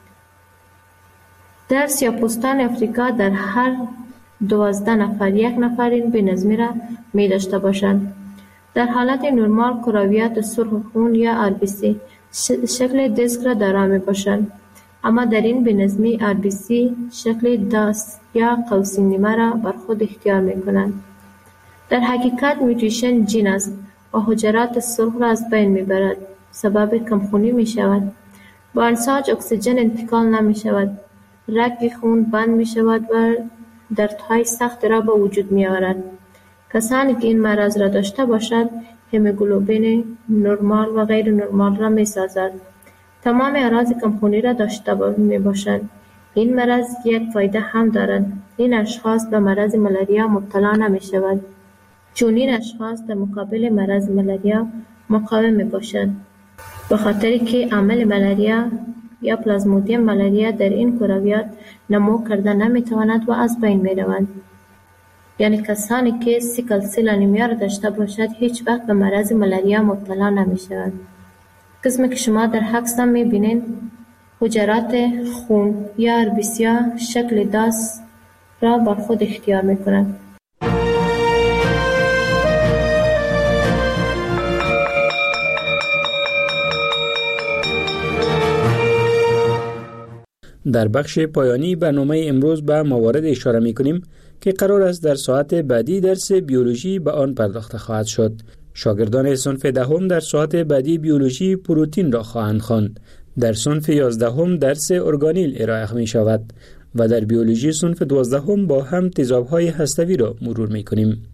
I: در سیاه‌پوستان افریقا در هر دوازده نفر یک نفر این بی‌نظمی را می داشته باشند. در حالت نرمال کرویات سرخ خون یا آر بی سی شکل دیسک را دارا می باشند، اما در این بی‌نظمی آر بی سی شکل داس یا قوس نیمه را بر خود اختیار می کنند. در حقیقت میوتیشن ژن است و حجرات سرخ را از بین می برد، سبب کمخونی می شود. با انساج اکسیژن انتقال نمی شود، رگ خون بند می شود و دردهای سخت را به وجود می آورد. کسانی که این مرض را داشته باشد هموگلوبین نرمال و غیر نرمال را می سازد. تمام اعراض کمخونی را داشته می باشند. این مرض یک فایده هم دارد. این اشخاص به مرض ملاریا مبتلا نمی شود، چون این اشخاص در مقابل مرض ملاریا مقاوم می باشند، به خاطری که عامل ملاریا یا پلازمودیم ملاریا در این کرویات نمو کرده نمی تواند و از بین می روند. یعنی کسانی که سیکل سل انیمیا را داشته باشد هیچ وقت به مرض ملاریا مبتلا نمی شود. قسمی که شما در عکس هم می بینید حجرات خون یا آر بی سی شکل داس را بر خود اختیار می کنند.
P: در بخش پایانی برنامه امروز به موارد اشاره می کنیم که قرار است در ساعت بعدی درس بیولوژی به آن پرداخته خواهد شد. شاگردان صنف دهم در ساعت بعدی بیولوژی پروتین را خواهند خواند. در صنف یازدهم درس ارگانیل ارائه می شود و در بیولوژی صنف دوازدهم با هم تیزاب‌های هسته‌ای را مرور می کنیم.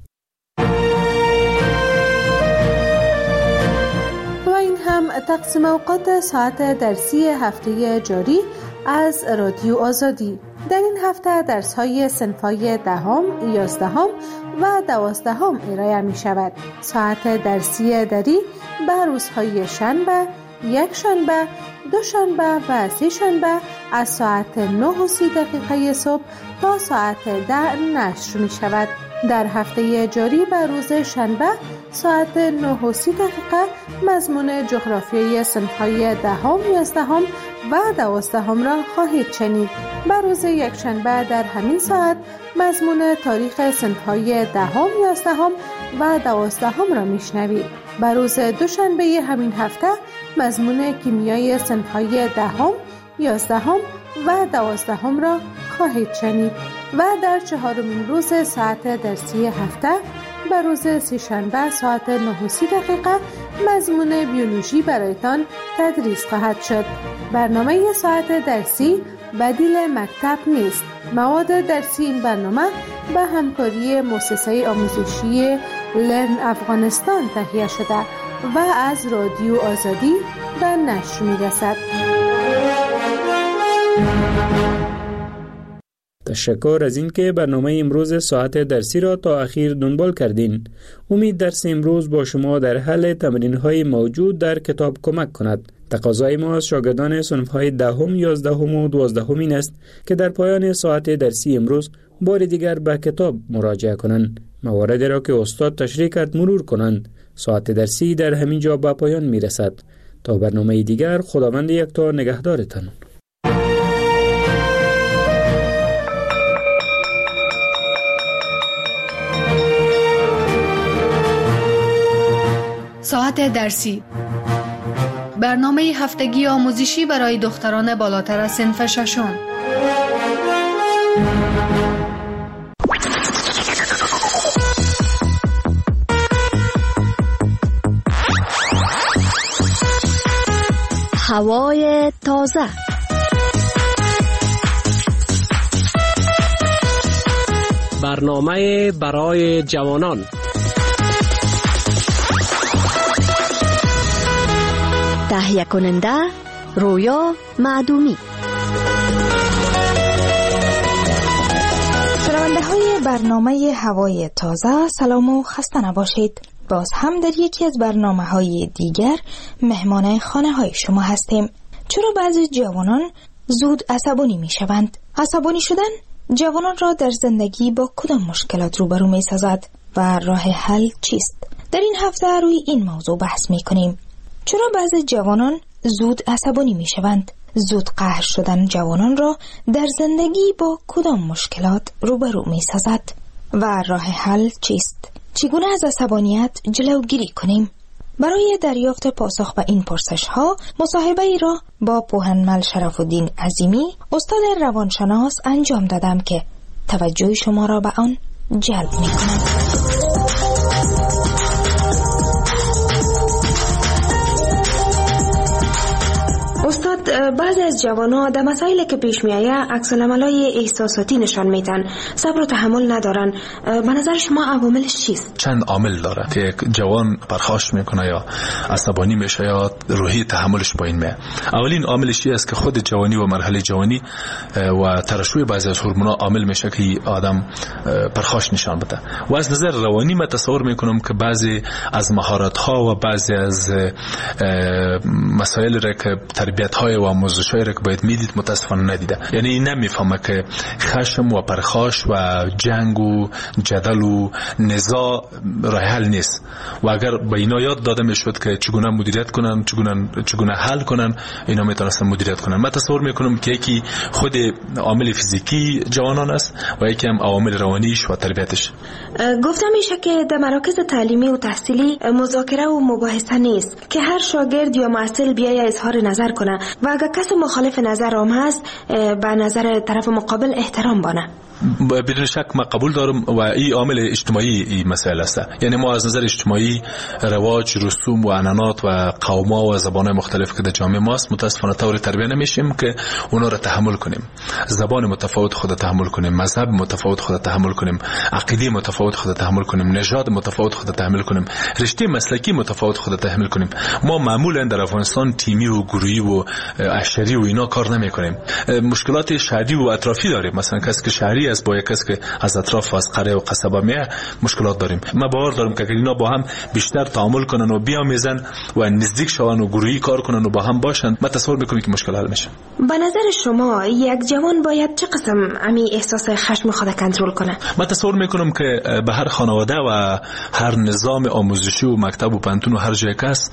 O: و این هم تقسیم اوقات ساعت درسی هفته جاری از رادیو آزادی. در این هفته درس‌های صنف‌های دهم، یازدهم و دوازدهم ارائه می شود. ساعت درسی دری به روزهای شنبه، یک شنبه، دو شنبه و سه شنبه از ساعت نه و سی دقیقه صبح تا ساعت ده نشر می شود. در هفته جاری به روز شنبه ساعت نه و سی دقیقه مضمون جغرافیای صنف‌های دهم، یازدهم و دوازدهم را خواهید شنید. به روز یک شنبه در همین ساعت مضمون تاریخ صنف‌های دهم، یازدهم و دوازدهم را میشنوید. به روز دوشنبه همین هفته مضمون کیمیای صنف‌های دهم، یازدهم و دوازدهم را خواهید شنید و در چهارمین روز ساعت درسی هفته به روز سه‌شنبه ساعت نه و سی دقیقه مضمون بیولوژی برایتان تدریس خواهد شد. برنامه ساعت درسی بدیل مکتب نیست. مواد درسی این برنامه به همکاری مؤسسه آموزشی لرن افغانستان تهیه شده و از رادیو آزادی به نشر می‌رسد.
P: تشکر از اینکه برنامه امروز ساعت درسی را تا اخیر دنبال کردین. امید درس امروز با شما در حل تمرین‌های موجود در کتاب کمک کند. تقاضای ما از شاگردان صنف‌های دهم، یازدهم و دوازدهم این است که در پایان ساعت درسی امروز بار دیگر به کتاب مراجعه کنند. مواردی را که استاد تشریح کرد مرور کنند. ساعت درسی در همین جا به پایان میرسد. تا برنامه دیگر، خداوند یکتا نگهدارتان.
F: ساعت درسی، برنامه هفتگی آموزشی برای دختران بالاتر از صنف ششم.
D: هوای تازه،
S: برنامه برای جوانان،
D: تهیه کننده رویا معدومی.
J: شنونده های برنامه هوای تازه، سلام و خسته نباشید. باز هم در یکی از برنامه های دیگر مهمان خانه های شما هستیم. چرا بعضی جوانان زود عصبانی می شوند؟ عصبانی شدن جوانان را در زندگی با کدام مشکلات روبرو می سازد و راه حل چیست؟ در این هفته روی این موضوع بحث می کنیم. چرا بعضی جوانان زود عصبانی می شوند؟ زود قهر شدن جوانان را در زندگی با کدام مشکلات روبرو می سازد و راه حل چیست؟ چگونه از عصبانیت جلوگیری کنیم؟ برای دریافت پاسخ به این پرسش ها مصاحبه ای را با پوهنمل شرف الدین عظیمی، استاد روانشناس انجام دادم که توجه شما را به آن جلب می کنم. استاد، بعضی از جوان‌ها در مسائلی که پیش میآید عکس العمل‌های احساساتی نشان میدن، صبر و تحمل ندارن. به نظر شما عواملش چیست؟
K: چند عامل داره که یک جوان پرخاش میکنه یا عصبانی میشه یا روحی تحملش پایین میاد. اولین عاملش این است که خود جوانی و مرحله جوانی و ترشح بعضی از هورمون‌ها عامل میشه که آدم پرخاش نشان بده. و از نظر روانی من تصور میکنم که بعضی از مهارت‌ها و بعضی از مسائل را که تربیت‌های و آموزش‌هایی را که باید میدید متاسفانه ندیده. یعنی نمیفهمه که خشم و پرخاش و جنگ و جدل و نزاع راه حل نیست و اگر به اینا یاد داده میشد که چگونه مدیریت کنن، چگونه چگونه حل کنن، اینا میتونستن مدیریت کنن. من تصور میکنم که یکی خود عامل فیزیکی جوانان است و یکی هم عوامل روانیش و تربیتش.
J: گفتم میشه که در مراکز تعلیمی و تحصیلی مذاکره و مباحثه نیست که هر شاگرد یا محصل بیای اظهار نظر کنه و اگر کسی مخالف نظر هم هست به نظر طرف مقابل احترام بانه.
K: بدون شک ما قبول دارم و این عامل اجتماعی این مسئله است. یعنی ما از نظر اجتماعی رواج، رسوم و عنعنات و قوم‌ها و زبان‌های مختلف که در جامعه ماست متأسفانه طور تربیت نمیشیم که اونا را تحمل کنیم. زبان متفاوت خود تحمل کنیم، مذهب متفاوت خود تحمل کنیم، عقیده متفاوت خود تحمل کنیم، نژاد متفاوت خود تحمل کنیم، رشته مسلکی متفاوت خود تحمل کنیم. ما معمولا در افغانستان تیمی و گروهی و عشری و اینا کار نمی‌کنیم. مشکلات شهری و اطرافی داریم. مثلا کسی که شهری است با یک کسی که از اطراف و از قریه و قصبه میه مشکلات داریم. ما باور دارم که اگر اینا با هم بیشتر تعامل کنن و بیامیزن و نزدیک شون و گروهی کار کنن و با هم باشن، ما تصور میکنیم که مشکل حل میشه.
J: به نظر شما یک جوان باید چه قسم امی احساس خشم خود کنترل کنه؟
K: ما تصور میکنم که به هر خانواده و هر نظام آموزشی و مکتب و پانتون و هر جای کس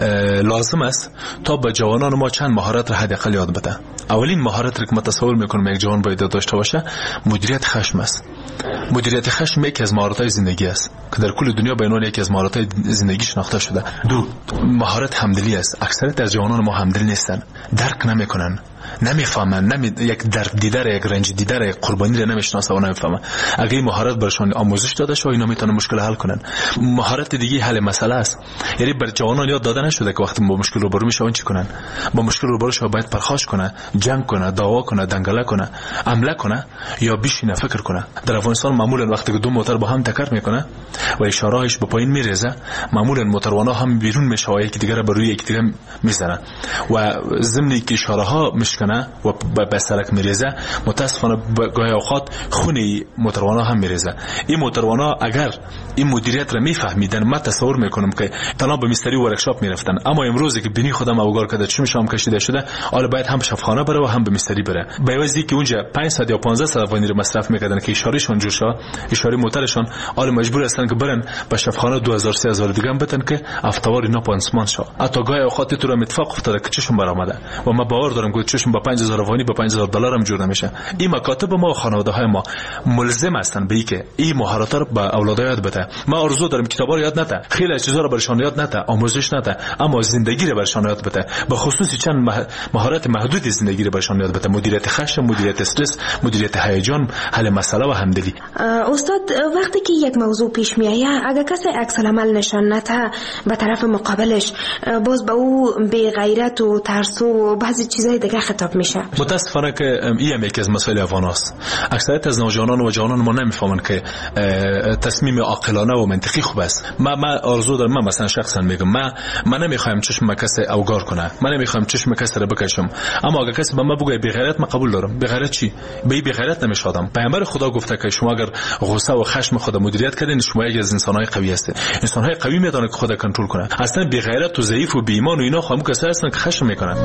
K: لازم است تا به جوانان ما چند مهارت را حداقل یاد بده. اولین مهارت که ما تصور میکنم یک جوان باید داشته باشه مدیریت خشم است. مدیریت خشم یکی از مهارت‌های زندگی است که در کل دنیا به عنوان یکی از مهارت‌های زندگی شناخته شده. دو، مهارت همدلی است. اکثریت از جوانان ما همدل نیستن، درک نمیکنن، نمیفهمن، نمی یک درد دیدار، یک رنج دیدار، یک قربانی را نمیشناسه و نمیفهمن. اگه مهارت برشان آموزش داده شه اینا میتونن مشکل حل کنن. مهارت دیگه حل مسئله است. یعنی بر جوانان یاد داده نشده که وقتی با مشکل روبرو میشن چی کنن. با مشکل روبرو شو باید پرخاش کنه، جنگ کنه، دعوا کنه، دنگله کنه، عمله کنه یا بشینه فکر کنه. در افغانستان معمولا وقتی که دو موتور با هم تکر میکنه و اشارهش به پایین میریزه، معمولا موتوروانا هم بیرون میشه و یکی دیگه رو بر روی یکی دیگه میزنه و ضمن که اشاره ها میشکنه و به سرک میریزه، متاسفانه گاهی اوقات خون موتروانا هم میریزه. این موتروانا اگر این مدیریت را میفهمیدن، من تصور میکنم که تنها به مستری ورکشاپ میرفتن، اما امروزی که بینی خودم اوگار کرده چشمش هم کشیده شده، حالا باید هم شفاخانه بره و هم به مستری بره. به عوضی که اونجا پانصد یا پانزده صد افغانی رو مصرف میکردن که اشارهشون جور شد، اشاره موترشون، حالا مجبور هستن که برن به شفاخانه دو هزار سه هزار دیگه هم بتن که افتوار اینا پانسمان شد. حتی گاهی اوقات تو رو اتفاق افتاده که چشم برآمده و من باور دارم که چشم با پنج هزار افغانی با پنج هزار دلار هم جور نمیشه. این مکاتب ما و خانواده های ما ملزم هستن به اینکه این مهارت رو به اولاد یاد بده. ما آرزو دارم کتابا رو یاد نده، خیلی چیزا رو برشان یاد نده، آموزش نده، اما زندگی رو برشان یاد بده. به خصوص چند مهارت محدود زندگی رو برشان یاد بده: مدیریت خشم، مدیریت استرس، مدیریت هیجان، حل مسئله و همدلی.
J: استاد، وقتی که یک موضوع پیش میآید، اگر کسی عکس العمل نشان نده به طرف مقابلش، باز به او بی غیرت و ترس و بعضی چیزای دیگه خطاب میشه.
K: متاسفانه که این یکی از مسائل افغان است. اکثریت از نوجوانان و جوانان ما نمیفهمن که تصمیم عاقلانه و منطقی خوب است. ما ما آرزو دارم، من مثلا شخصا میگم، ما من نمیخوایم چشم کسی اوگار کنه، من نمیخوایم چشم کسی رو بکشم، اما اگر کسی به ما بگه بی غیرت، من قبول دارم. بی غیرت چی؟ به بی غیرت نمیشادم. پیامبر خدا گفته که شما اگر غصه و خشم خود مدیریت کردین، شما یک از انسان‌های قوی هستید. انسان‌های قوی میتونن که خود کنترل کنن. اصلا بی غیرت و ضعیف و بی ایمان و اینا خام کسایی هستن که خشم میکنن.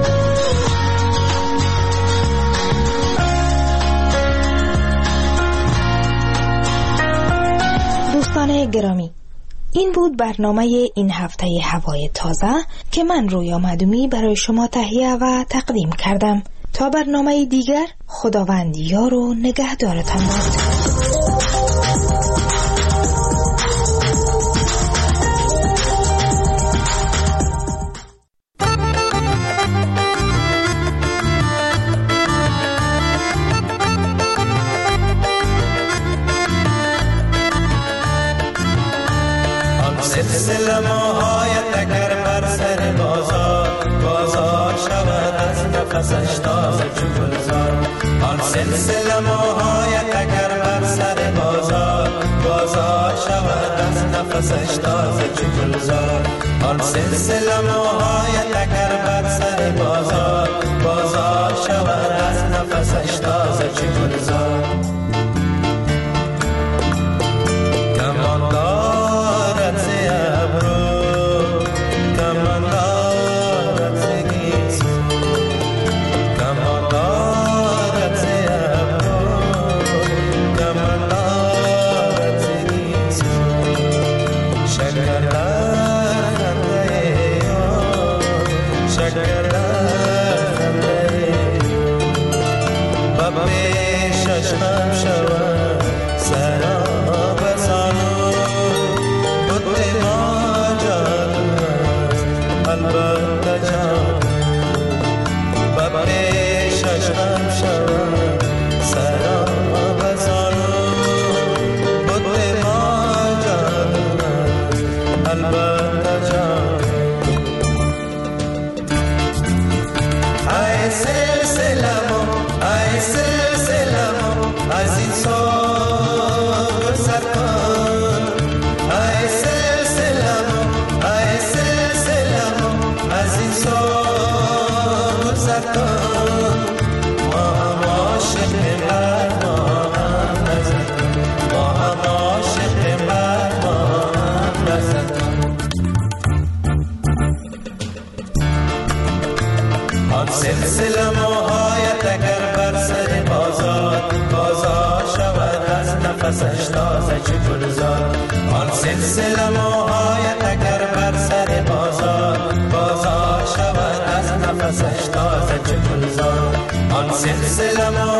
J: دوستان گرامی، این بود برنامه این هفته هوای تازه که من رویا معدومی برای شما تهیه و تقدیم کردم. تا برنامه دیگر، خداوند یار و نگهدارتان باد.
C: سلسله موهای تکر بر سر بازار، بازار شود از نفسش تازه چو گلزار. آن سلسله موهای تکر بر سر بازار، بازار شود از نفسش تازه چو گلزار. آن سلسله موهای تکر بر سر بازار، بازار شود از نفسش تازه چو گلزار. سلسله موهای تکر بر سر بازار، بازار شود از نفسش تازه چو گلزار. آن سلسله موهای تکر بر سر بازار، بازار شود از نفسش تازه چو گلزار. آن سلسله